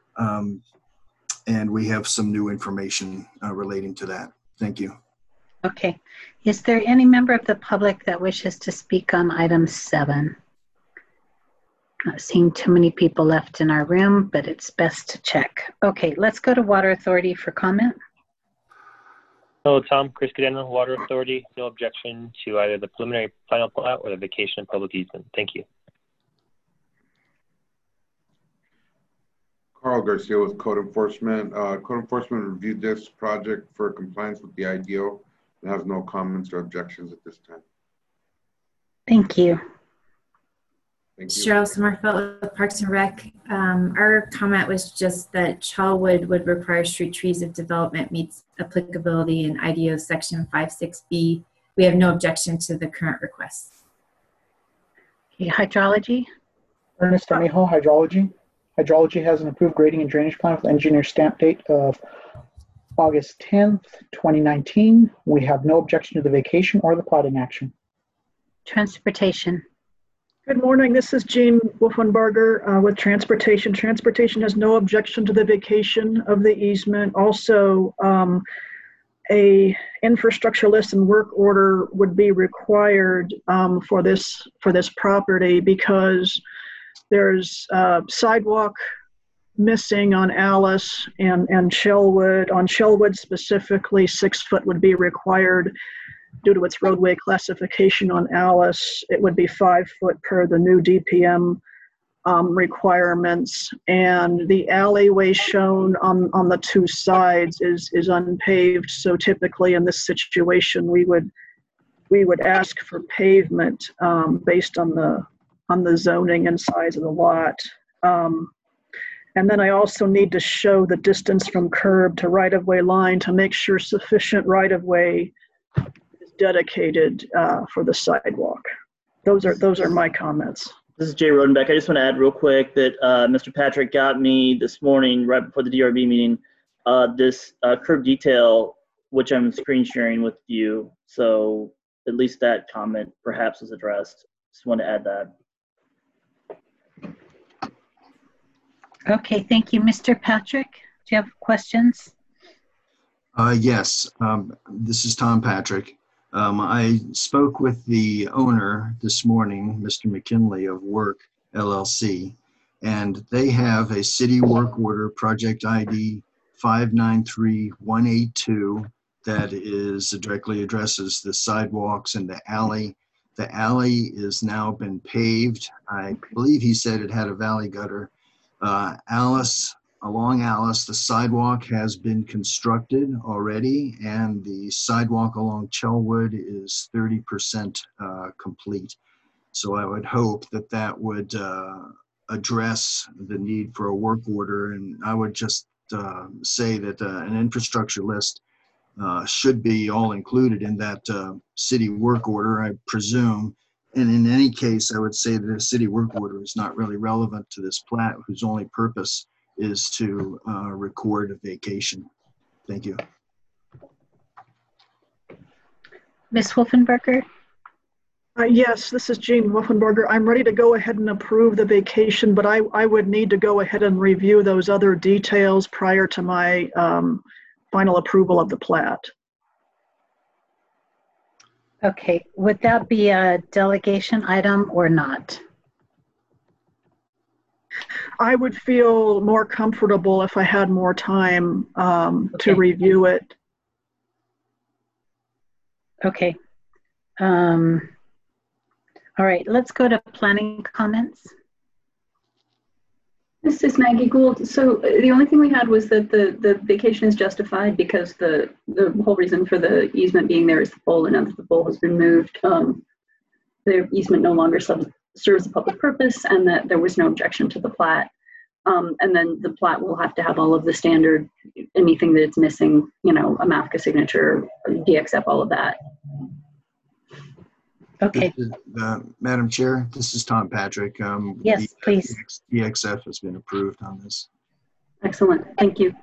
And we have some new information relating to that. Thank you. Okay. Is there any member of the public that wishes to speak on item 7? Not seeing too many people left in our room, but it's best to check. Okay, let's go to Water Authority for comment. Hello, Tom. Chris Cadena, Water Authority. No objection to either the preliminary final plat or the vacation and public easement. Thank you. Carl Garcia with Code Enforcement. Code Enforcement reviewed this project for compliance with the IDO and has no comments or objections at this time. Thank you. Thank you. Cheryl Sommerfeld with Parks and Rec. Our comment was just that Chalwood would require street trees if development meets applicability in IDO section 56B. We have no objection to the current request. Okay, hydrology. Ernest Armijo, Hydrology. Hydrology has an approved grading and drainage plan with engineer stamp date of August 10th, 2019. We have no objection to the vacation or the plotting action. Transportation. Good morning. This is Jean Wolfenbarger with Transportation. Transportation has no objection to the vacation of the easement. Also, a infrastructure list and work order would be required for this property because there's sidewalk missing on Alice and Shellwood. On Shellwood specifically, 6 foot would be required. Due to its roadway classification on Alice, it would be 5 foot per the new DPM requirements. And the alleyway shown on the 2 sides is unpaved. So typically in this situation, we would ask for pavement based on the zoning and size of the lot. And then I also need to show the distance from curb to right-of-way line to make sure sufficient right-of-way dedicated for the sidewalk. Those are my comments. This is Jay Rodenbeck. I just want to add real quick that Mr. Patrick got me this morning, right before the DRB meeting, this curb detail, which I'm screen sharing with you. So at least that comment perhaps was addressed. Just want to add that. Okay, thank you. Mr. Patrick, do you have questions? Yes, this is Tom Patrick. I spoke with the owner this morning, Mr. McKinley of Work LLC, and they have a city work order, project ID 593182, that is directly addresses the sidewalks and the alley. The alley is now been paved. I believe he said it had a valley gutter. Along Alice, the sidewalk has been constructed already, and the sidewalk along Chalwood is 30% complete. So I would hope that that would address the need for a work order, and I would just say that an infrastructure list should be all included in that city work order, I presume. And in any case, I would say that a city work order is not really relevant to this plat, whose only purpose is to record a vacation. Thank you. Ms. Wolfenbarger? Yes, this is Jean Wolfenbarger. I'm ready to go ahead and approve the vacation, but I would need to go ahead and review those other details prior to my final approval of the plat. Okay, would that be a delegation item or not? I would feel more comfortable if I had more time to review it. Okay. All right, let's go to planning comments. This is Maggie Gould. So the only thing we had was that the vacation is justified because the whole reason for the easement being there is the pole, and now that the pole has been moved, the easement no longer serves a public purpose, and that there was no objection to the plat. And then the plat will have to have all of the standard, anything that it's missing, you know, a MAFCA signature, DXF, all of that. Okay. Madam Chair, this is Tom Patrick. Yes, please. DXF has been approved on this. Excellent. Thank you.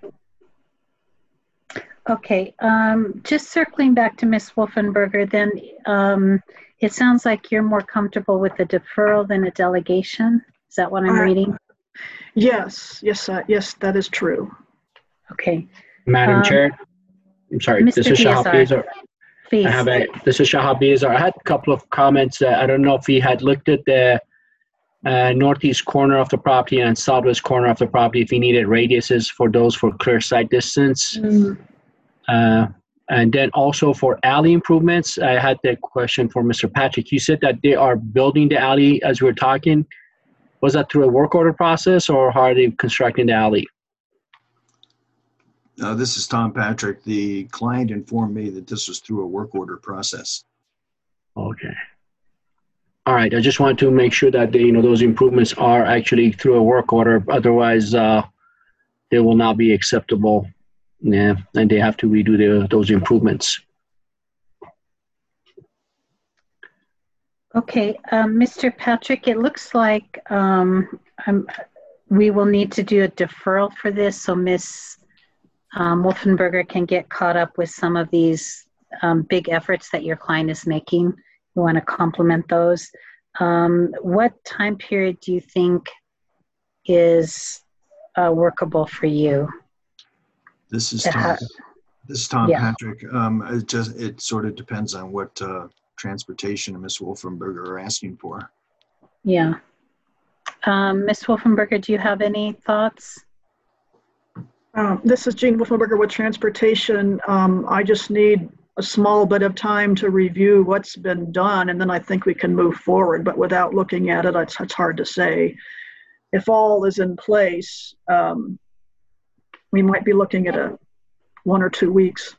Okay. Just circling back to Ms. Wolfenbarger, then it sounds like you're more comfortable with a deferral than a delegation. Is that what I'm reading? Yes, that is true. Okay. Madam Chair, I'm sorry, Mr. this is Shahab Bezar. Please. This is Shahab Bezar. I had a couple of comments. I don't know if we had looked at the northeast corner of the property and southwest corner of the property, if we needed radiuses for those for clear sight distance. And then also for alley improvements, I had that question for Mr. Patrick. You said that they are building the alley as we were talking. Was that through a work order process, or how are they constructing the alley? This is Tom Patrick. The client informed me that this was through a work order process. Okay. All right. I just want to make sure that those improvements are actually through a work order. Otherwise, they will not be acceptable. Yeah, and they have to redo those improvements. Okay, Mr. Patrick, it looks like we will need to do a deferral for this, so Ms. Wolfenberger can get caught up with some of these big efforts that your client is making. We want to compliment those. What time period do you think is workable for you? This is Tom. This is Tom Yeah. Patrick. It sort of depends on what transportation and Ms. Wolfenberger are asking for. Yeah. Ms. Wolfenberger, do you have any thoughts? This is Jean Wolfenberger with Transportation. I just need a small bit of time to review what's been done, and then I think we can move forward. But without looking at it, it's hard to say. If all is in place, we might be looking at 1 or 2 weeks.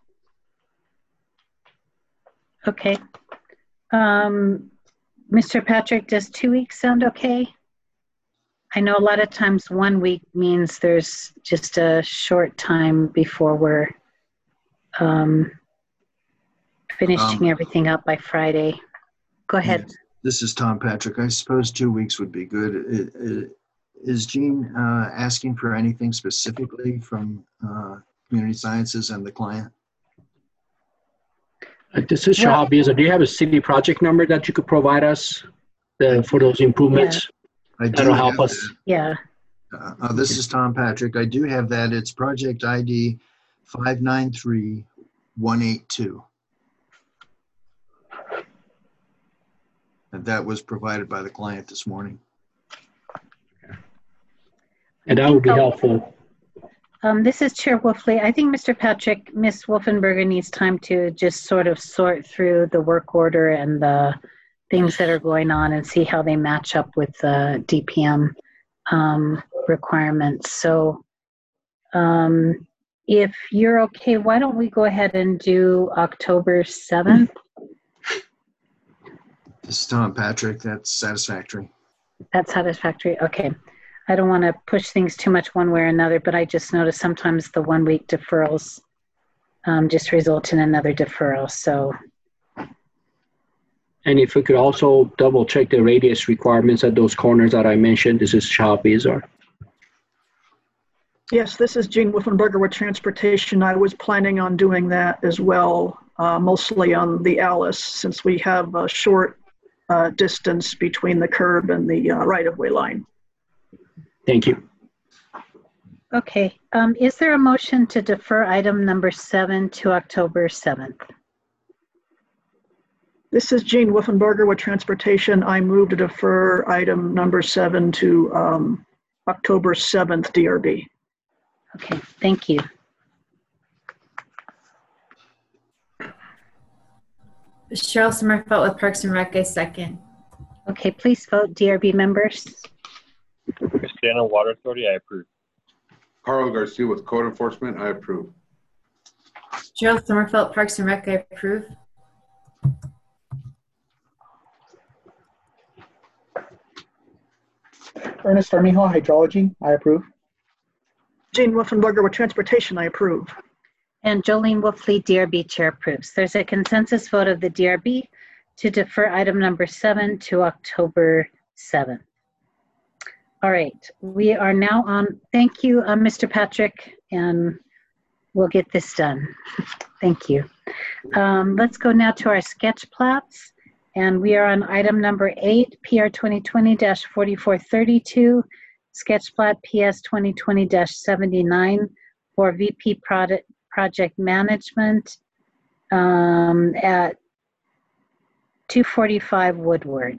Okay. Mr. Patrick, does 2 weeks sound okay? I know a lot of times 1 week means there's just a short time before we're finishing everything up by Friday. Go ahead. This is Tom Patrick. I suppose 2 weeks would be good. Is Jean asking for anything specifically from Community Sciences and the client? This is Shahab Biza. Do you have a city project number that you could provide us for those improvements? I do. That'll help us. Yeah. This is Tom Patrick. I do have that. It's project ID 593182. And that was provided by the client this morning. And that would be helpful. This is Chair Wolfley. I think Mr. Patrick, Ms. Wolfenberger needs time to just sort of sort through the work order and the things that are going on and see how they match up with the DPM requirements. So if you're okay, why don't we go ahead and do October 7th? This is Tom Patrick. That's satisfactory. That's satisfactory. Okay. I don't want to push things too much one way or another, but I just noticed sometimes the 1 week deferrals just result in another deferral. So, and if we could also double check the radius requirements at those corners that I mentioned. This is Shahab Biza. Yes, this is Jean Wolfenberger with Transportation. I was planning on doing that as well, mostly on the Alice, since we have a short distance between the curb and the right-of-way line. Thank you. Okay. Is there a motion to defer item number 7 to October 7th? This is Jean Wolfenberger with Transportation. I move to defer item number 7 to October 7th DRB. Okay, thank you. Cheryl Sommerfeld with Parks and Rec, I second. Okay, please vote, DRB members. Cristiano Water Authority, I approve. Carl Garcia with Code Enforcement, I approve. Cheryl Sommerfeld, Parks and Rec, I approve. Ernest Armijo, Hydrology, I approve. Jean Wolfenberger with Transportation, I approve. And Jolene Wolfley, DRB Chair approves. There's a consensus vote of the DRB to defer item number 7 to October 7th. All right, we are now on. Thank you, Mr. Patrick, and we'll get this done. Thank you. Let's go now to our sketch plats, and we are on item number 8, PR 2020-4432, sketch plat PS 2020-79 for VP Project Management at 245 Woodward,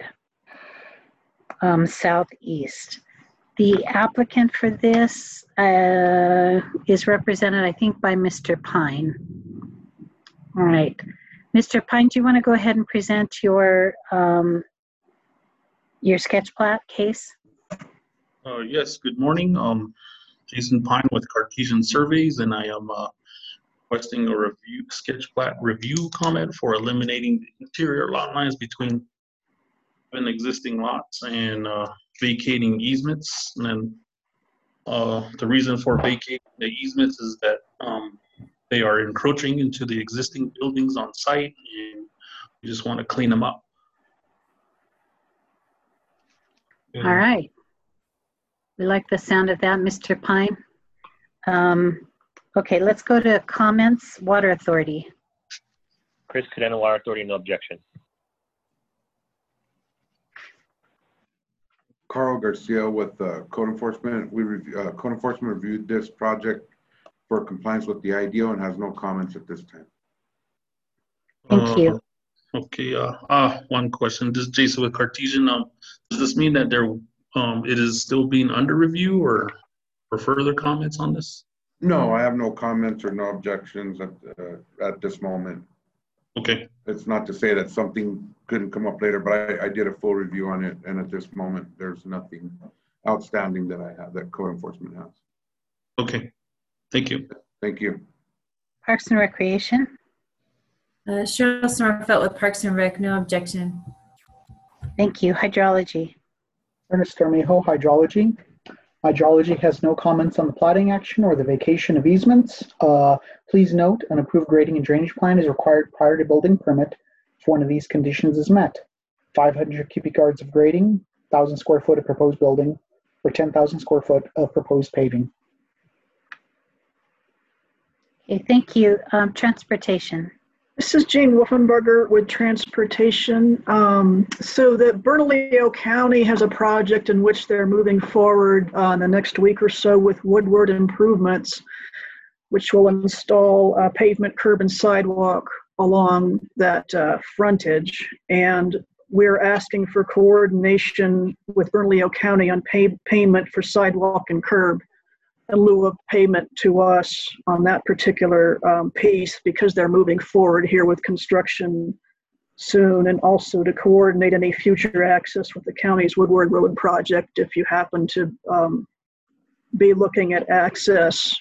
Southeast. The applicant for this is represented, I think, by Mr. Pine. All right. Mr. Pine, do you want to go ahead and present your sketch plat case? Yes, good morning. Jason Pine with Cartesian Surveys, and I am requesting a sketch plat review comment for eliminating the interior lot lines between existing lots and vacating easements. And then the reason for vacating the easements is that they are encroaching into the existing buildings on site, and we just want to clean them up. All right. We like the sound of that, Mr. Pine. Okay, let's go to comments. Water Authority. Chris Cadena, Water Authority, no objection. Carl Garcia with Code Enforcement. Code Enforcement reviewed this project for compliance with the IDO and has no comments at this time. Thank you. Okay, one question. This is Jason with Cartesian. Does this mean that it is still being under review or for further comments on this? No, I have no comments or no objections at this moment. Okay. It's not to say that something couldn't come up later, but I did a full review on it, and at this moment, there's nothing outstanding that I have that Code Enforcement has. Okay. Thank you. Thank you. Parks and Recreation. Cheryl Sommerfeld with Parks and Rec, no objection. Thank you. Hydrology. Ernest Armijo, Hydrology. Hydrology has no comments on the platting action or the vacation of easements. Please note, an approved grading and drainage plan is required prior to building permit if one of these conditions is met. 500 cubic yards of grading, 1,000 square foot of proposed building, or 10,000 square foot of proposed paving. Okay, thank you. Transportation. This is Jane Wolfenberger with Transportation. So the Bernalillo County has a project in which they're moving forward in the next week or so with Woodward improvements, which will install pavement, curb, and sidewalk along that frontage. And we're asking for coordination with Bernalillo County on payment for sidewalk and curb in lieu of payment to us on that particular piece, because they're moving forward here with construction soon, and also to coordinate any future access with the county's Woodward Road project if you happen to be looking at access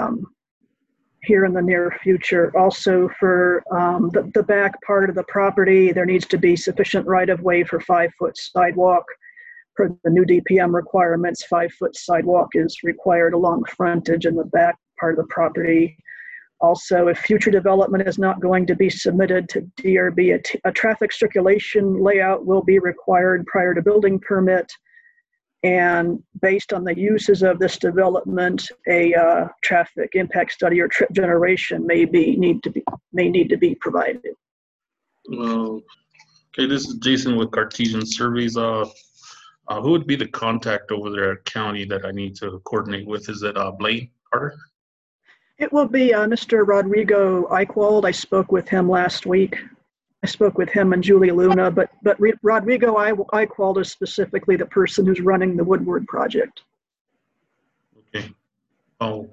here in the near future. Also for the back part of the property, there needs to be sufficient right-of-way for 5-foot sidewalk. Per the new DPM requirements, 5-foot sidewalk is required along frontage in the back part of the property. Also, if future development is not going to be submitted to DRB, a traffic circulation layout will be required prior to building permit. And based on the uses of this development, a traffic impact study or trip generation may need to be provided. Okay, this is Jason with Cartesian Surveys. Who would be the contact over there at county that I need to coordinate with? Is it Blaine Carter? It will be Mr. Rodrigo Eichwald. I spoke with him last week. I spoke with him and Julie Luna, but Rodrigo Eichwald is specifically the person who's running the Woodward project. Okay, I'll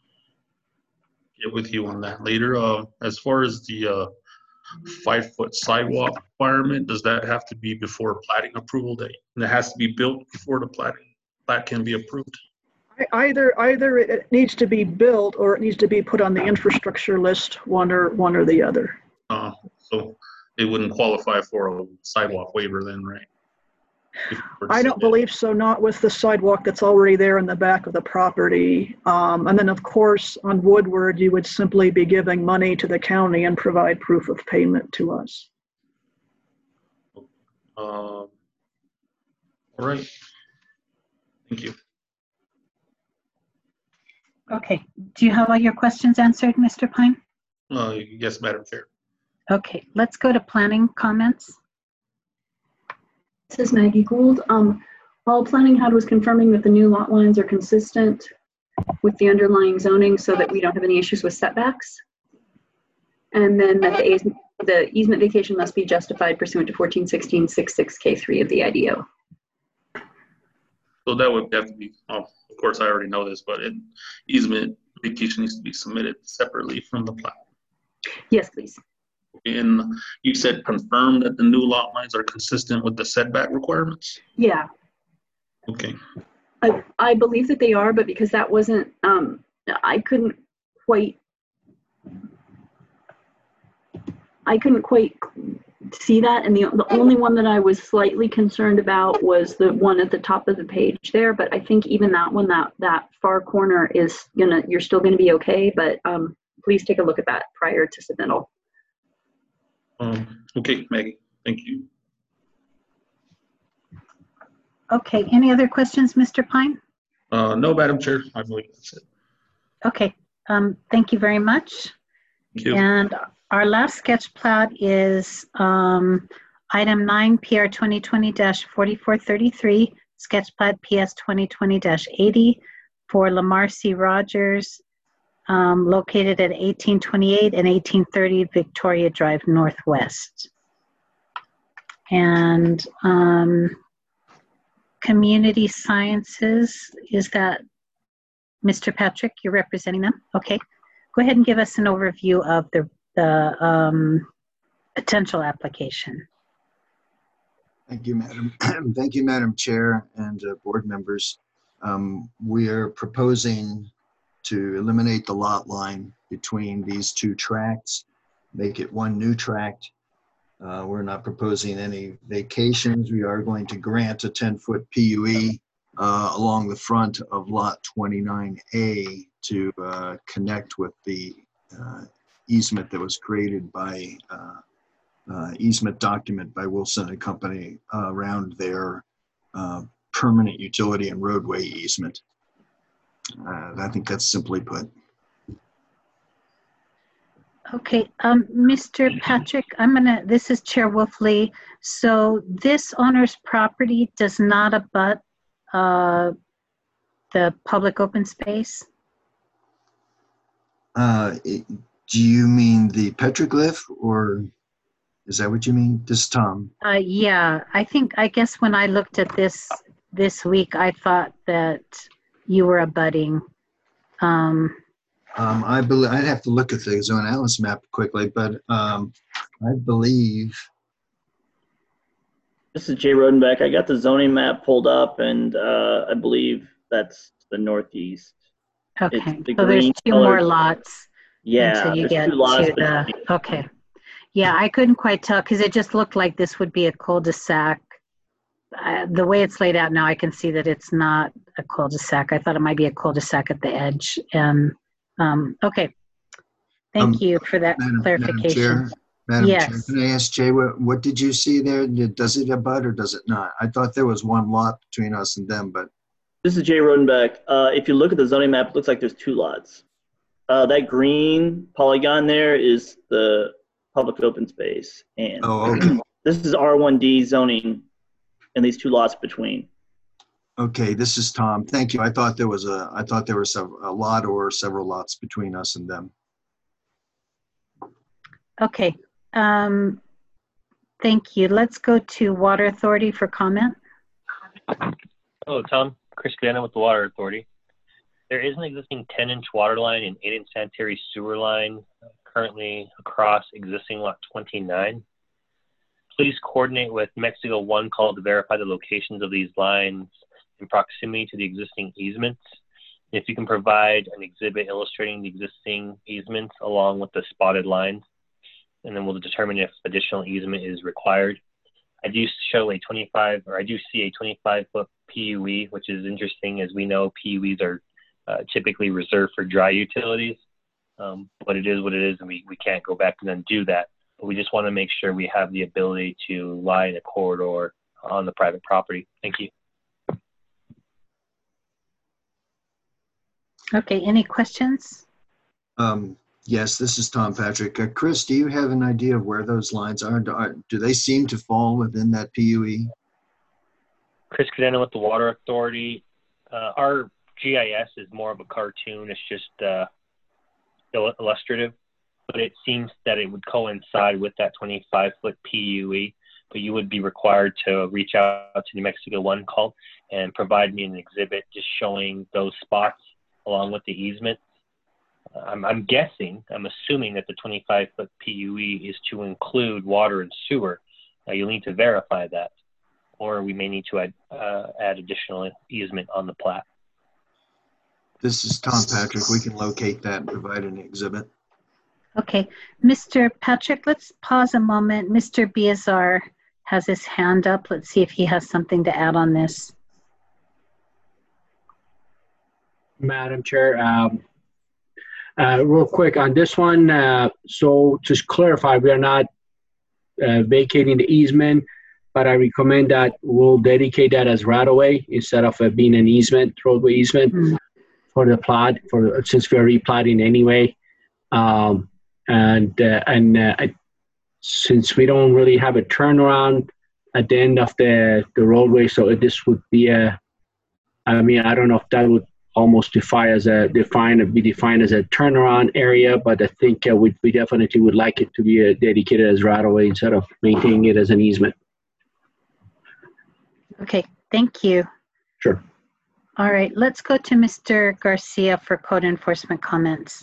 get with you on that later. As far as the 5-foot sidewalk requirement, does that have to be before platting approval? That has to be built before the plat can be approved? Either it needs to be built or it needs to be put on the infrastructure list, one or the other. So it wouldn't qualify for a sidewalk waiver then, right? I don't believe so, not with the sidewalk that's already there in the back of the property. And then, of course, on Woodward, you would simply be giving money to the county and provide proof of payment to us. All right. Thank you. Okay. Do you have all your questions answered, Mr. Pine? Yes, Madam Chair. Okay. Let's go to planning comments. This is Maggie Gould. All planning had was confirming that the new lot lines are consistent with the underlying zoning so that we don't have any issues with setbacks. And then that the easement vacation must be justified pursuant to 1416-66K3 of the IDO. So that would have to be, of course, I already know this, but easement vacation needs to be submitted separately from the plat. Yes, please. And you said confirm that the new lot lines are consistent with the setback requirements? Yeah, Okay. I believe that they are, but because that wasn't, I couldn't quite see that. And the only one that I was slightly concerned about was the one at the top of the page there. But I think even that one, that far corner is you're still gonna be okay. But please take a look at that prior to submittal. Okay, Maggie, thank you. Okay, any other questions, Mr. Pine? No, Madam Chair, I believe that's it. Okay, thank you very much. Thank you. And our last sketch plat is item 9, PR 2020-4433, sketch plat PS 2020-80 for Lamar C. Rogers, located at 1828 and 1830 Victoria Drive Northwest. And Community Sciences, is that Mr. Patrick, you're representing them? Okay, go ahead and give us an overview of the potential application. Thank you, Madam. Thank you, Madam Chair and board members. We are proposing to eliminate the lot line between these two tracts, make it one new tract. We're not proposing any vacations. We are going to grant a 10-foot PUE along the front of lot 29A to connect with the easement that was created by easement document by Wilson and Company around their permanent utility and roadway easement. I think that's simply put. Okay, Mr. Patrick, this is Chair Wolfley. So this owner's property does not abut the public open space? Do you mean the petroglyph, or is that what you mean? This is Tom. Yeah, I guess when I looked at this week, I thought that you were abutting. I believe I'd have to look at the zone analysis map quickly, but I believe. This is Jay Rodenbeck. I got the zoning map pulled up, and I believe that's the northeast. Okay, so there's two more lots. Yeah, until you get to the, okay. Yeah, I couldn't quite tell because it just looked like this would be a cul-de-sac. The way it's laid out now, I can see that it's not a cul-de-sac. I thought it might be a cul-de-sac at the edge. And okay, thank you for that clarification. Madam yes. Chair, can I ask Jay, what did you see there? Does it abut or does it not? I thought there was one lot between us and them, but. This is Jay Rodenbeck. If you look at the zoning map, it looks like there's two lots. That green polygon there is the public open space. And okay. This is R1D zoning and these two lots between. Okay, this is Tom. Thank you. I thought there was a lot or several lots between us and them. Okay. Thank you. Let's go to Water Authority for comment. Hello, Tom. Chris Cadena with the Water Authority. There is an existing 10-inch water line and 8-inch sanitary sewer line currently across existing lot 29. Please coordinate with Mexico One Call to verify the locations of these lines in proximity to the existing easements. If you can provide an exhibit illustrating the existing easements along with the spotted lines, and then we'll determine if additional easement is required. I do see a 25-foot PUE, which is interesting, as we know PUEs are typically reserved for dry utilities, but it is what it is, and we can't go back and undo that. But we just want to make sure we have the ability to lie in a corridor on the private property. Thank you. Okay, any questions? Yes, this is Tom Patrick. Chris, do you have an idea of where those lines are? Do they seem to fall within that PUE? Chris Cadena with the Water Authority. Our GIS is more of a cartoon. It's just illustrative, but it seems that it would coincide with that 25-foot PUE, but you would be required to reach out to New Mexico One Call and provide me an exhibit just showing those spots along with the easement. I'm guessing, I'm assuming that the 25-foot PUE is to include water and sewer. Now you'll need to verify that, or we may need to add additional easement on the plat. This is Tom Patrick. We can locate that and provide an exhibit. Okay, Mr. Patrick, let's pause a moment. Mr. Biazar has his hand up. Let's see if he has something to add on this. Madam Chair, real quick on this one. So just clarify, we are not vacating the easement, but I recommend that we'll dedicate that as right-of-way instead of being an easement, roadway easement for the plot, since we're replatting anyway. Since we don't really have a turnaround at the end of the roadway, so this would be I don't know if that would almost be defined as a turnaround area, but I think we definitely would like it to be dedicated as right-of-way instead of maintaining it as an easement. Okay, thank you. Sure. All right, let's go to Mr. Garcia for code enforcement comments.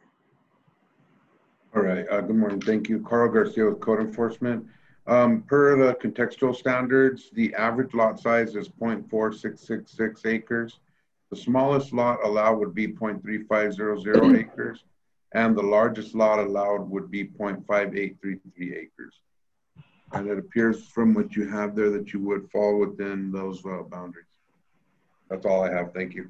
All right, good morning. Thank you. Carl Garcia with Code Enforcement. Per the contextual standards, the average lot size is 0.4666 acres. The smallest lot allowed would be 0.3500 acres, and the largest lot allowed would be 0.5833 acres. And it appears from what you have there that you would fall within those boundaries. That's all I have. Thank you.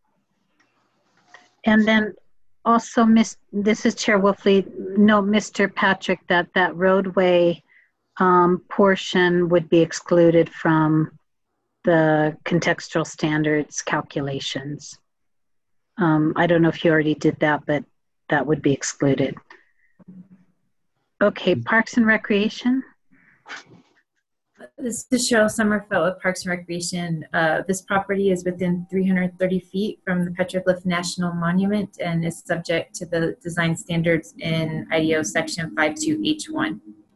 And then also, this is Chair Wolfley. No, Mr. Patrick, that roadway portion would be excluded from the contextual standards calculations. I don't know if you already did that, but that would be excluded. Okay, Parks and Recreation. This is Cheryl Sommerfeld with Parks and Recreation. This property is within 330 feet from the Petroglyph National Monument and is subject to the design standards in IDO section 52H1.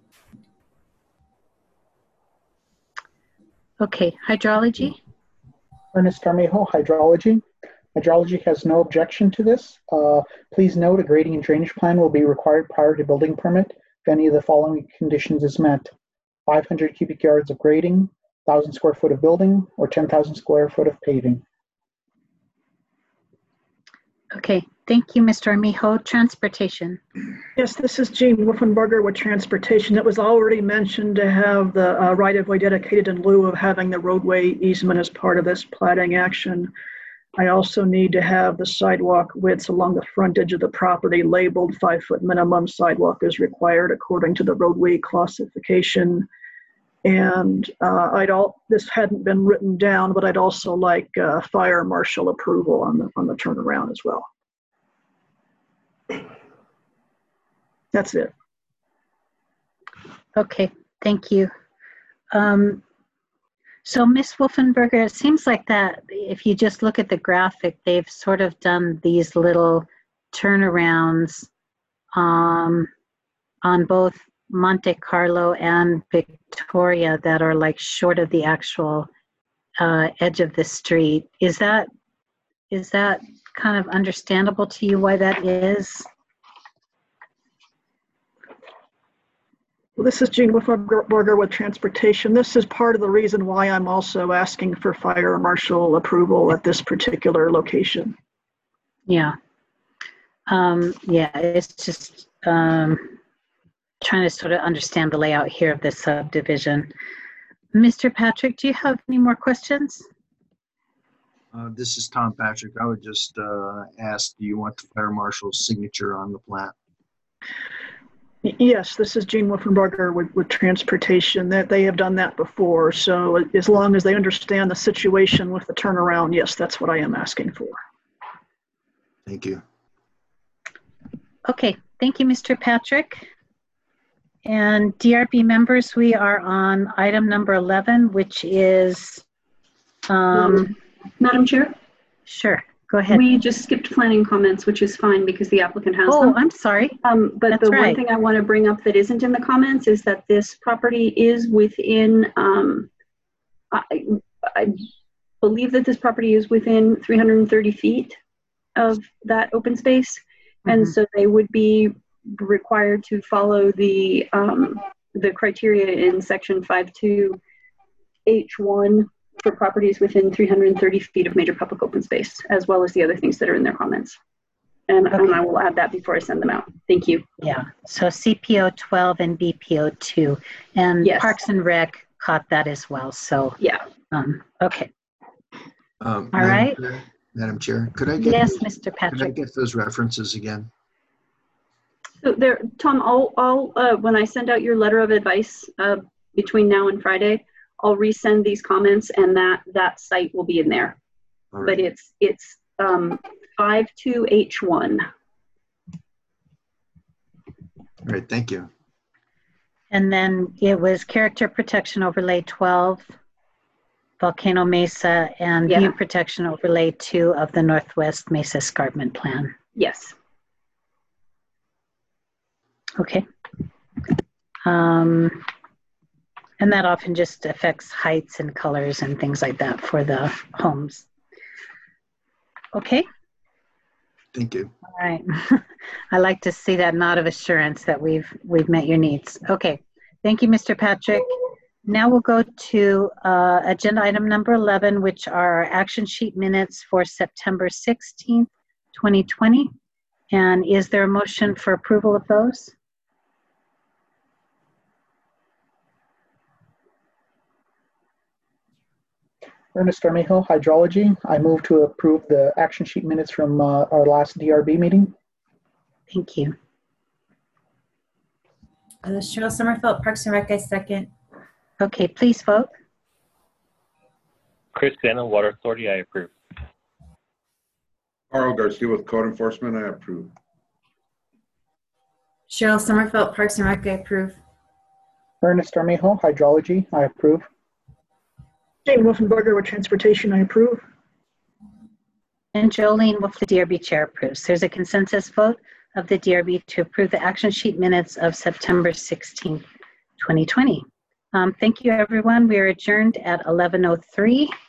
Okay, hydrology. Ernest Armijo, hydrology. Hydrology has no objection to this. Please note a grading and drainage plan will be required prior to building permit if any of the following conditions is met. 500 cubic yards of grading, 1,000 square foot of building, or 10,000 square foot of paving. Okay, thank you, Mr. Armijo. Transportation. Yes, this is Jean Wolfenberger with Transportation. It was already mentioned to have the right-of-way dedicated in lieu of having the roadway easement as part of this platting action. I also need to have the sidewalk widths along the frontage of the property labeled 5-foot minimum sidewalk is required according to the roadway classification. And this hadn't been written down, but I'd also like fire marshal approval on the turnaround as well. That's it. Okay, thank you. So Ms. Wolfenberger, it seems like that if you just look at the graphic, they've sort of done these little turnarounds on both Monte Carlo and Victoria that are like short of the actual edge of the street. Is that kind of understandable to you why that is? Well, this is Jean Wolfenberger with Transportation. This is part of the reason why I'm also asking for fire marshal approval at this particular location. Yeah. Yeah, it's just trying to sort of understand the layout here of this subdivision. Mr. Patrick, do you have any more questions? This is Tom Patrick. I would just ask, do you want the fire marshal's signature on the plat? Yes, this is Jean Wolfenberger with Transportation. That they have done that before. So as long as they understand the situation with the turnaround, yes, that's what I am asking for. Thank you. Okay, thank you, Mr. Patrick. And DRB members, we are on item number 11, which is... Madam Chair? Sure, go ahead. We just skipped planning comments, which is fine because the applicant has them. Oh, I'm sorry. But That's the right. one thing I want to bring up that isn't in the comments is that this property is within, I believe that this property is within 330 feet of that open space. And so they would be required to follow the criteria in section 52H1 for properties within 330 feet of major public open space, as well as the other things that are in their comments. And I will add that before I send them out. Thank you. Yeah, so CPO 12 and BPO 2, and Yes. Parks and Rec caught that as well, so. Yeah. Okay. All right. Madam Chair, could I get Yes, Mr. Could I Patrick. get those references again? So there, Tom, I'll when I send out your letter of advice between now and Friday, I'll resend these comments, and that site will be in there. But it's 52H1. All right, thank you. And then it was Character Protection Overlay 12, Volcano Mesa, and View Protection Overlay 2 of the Northwest Mesa Escarpment Plan. Yes. Okay. And that often just affects heights and colors and things like that for the homes. Okay. Thank you. All right. I like to see that nod of assurance that we've met your needs. Okay. Thank you, Mr. Patrick. Now we'll go to agenda item number 11, which are action sheet minutes for September 16th, 2020. And is there a motion for approval of those? Ernest Armijo, Hydrology. I move to approve the action sheet minutes from our last DRB meeting. Thank you. Cheryl Sommerfeld, Parks and Rec, I second. Okay, please vote. Chris Glenna, Water Authority, I approve. Carl Garcia with Code Enforcement, I approve. Cheryl Sommerfeld, Parks and Rec, I approve. Ernest Armijo, Hydrology. I approve. Jane Wolfenbarger with Transportation, I approve. And Jolene Wolf, the DRB Chair, approves. There's a consensus vote of the DRB to approve the action sheet minutes of September 16th, 2020. Thank you, everyone. We are adjourned at 11:03.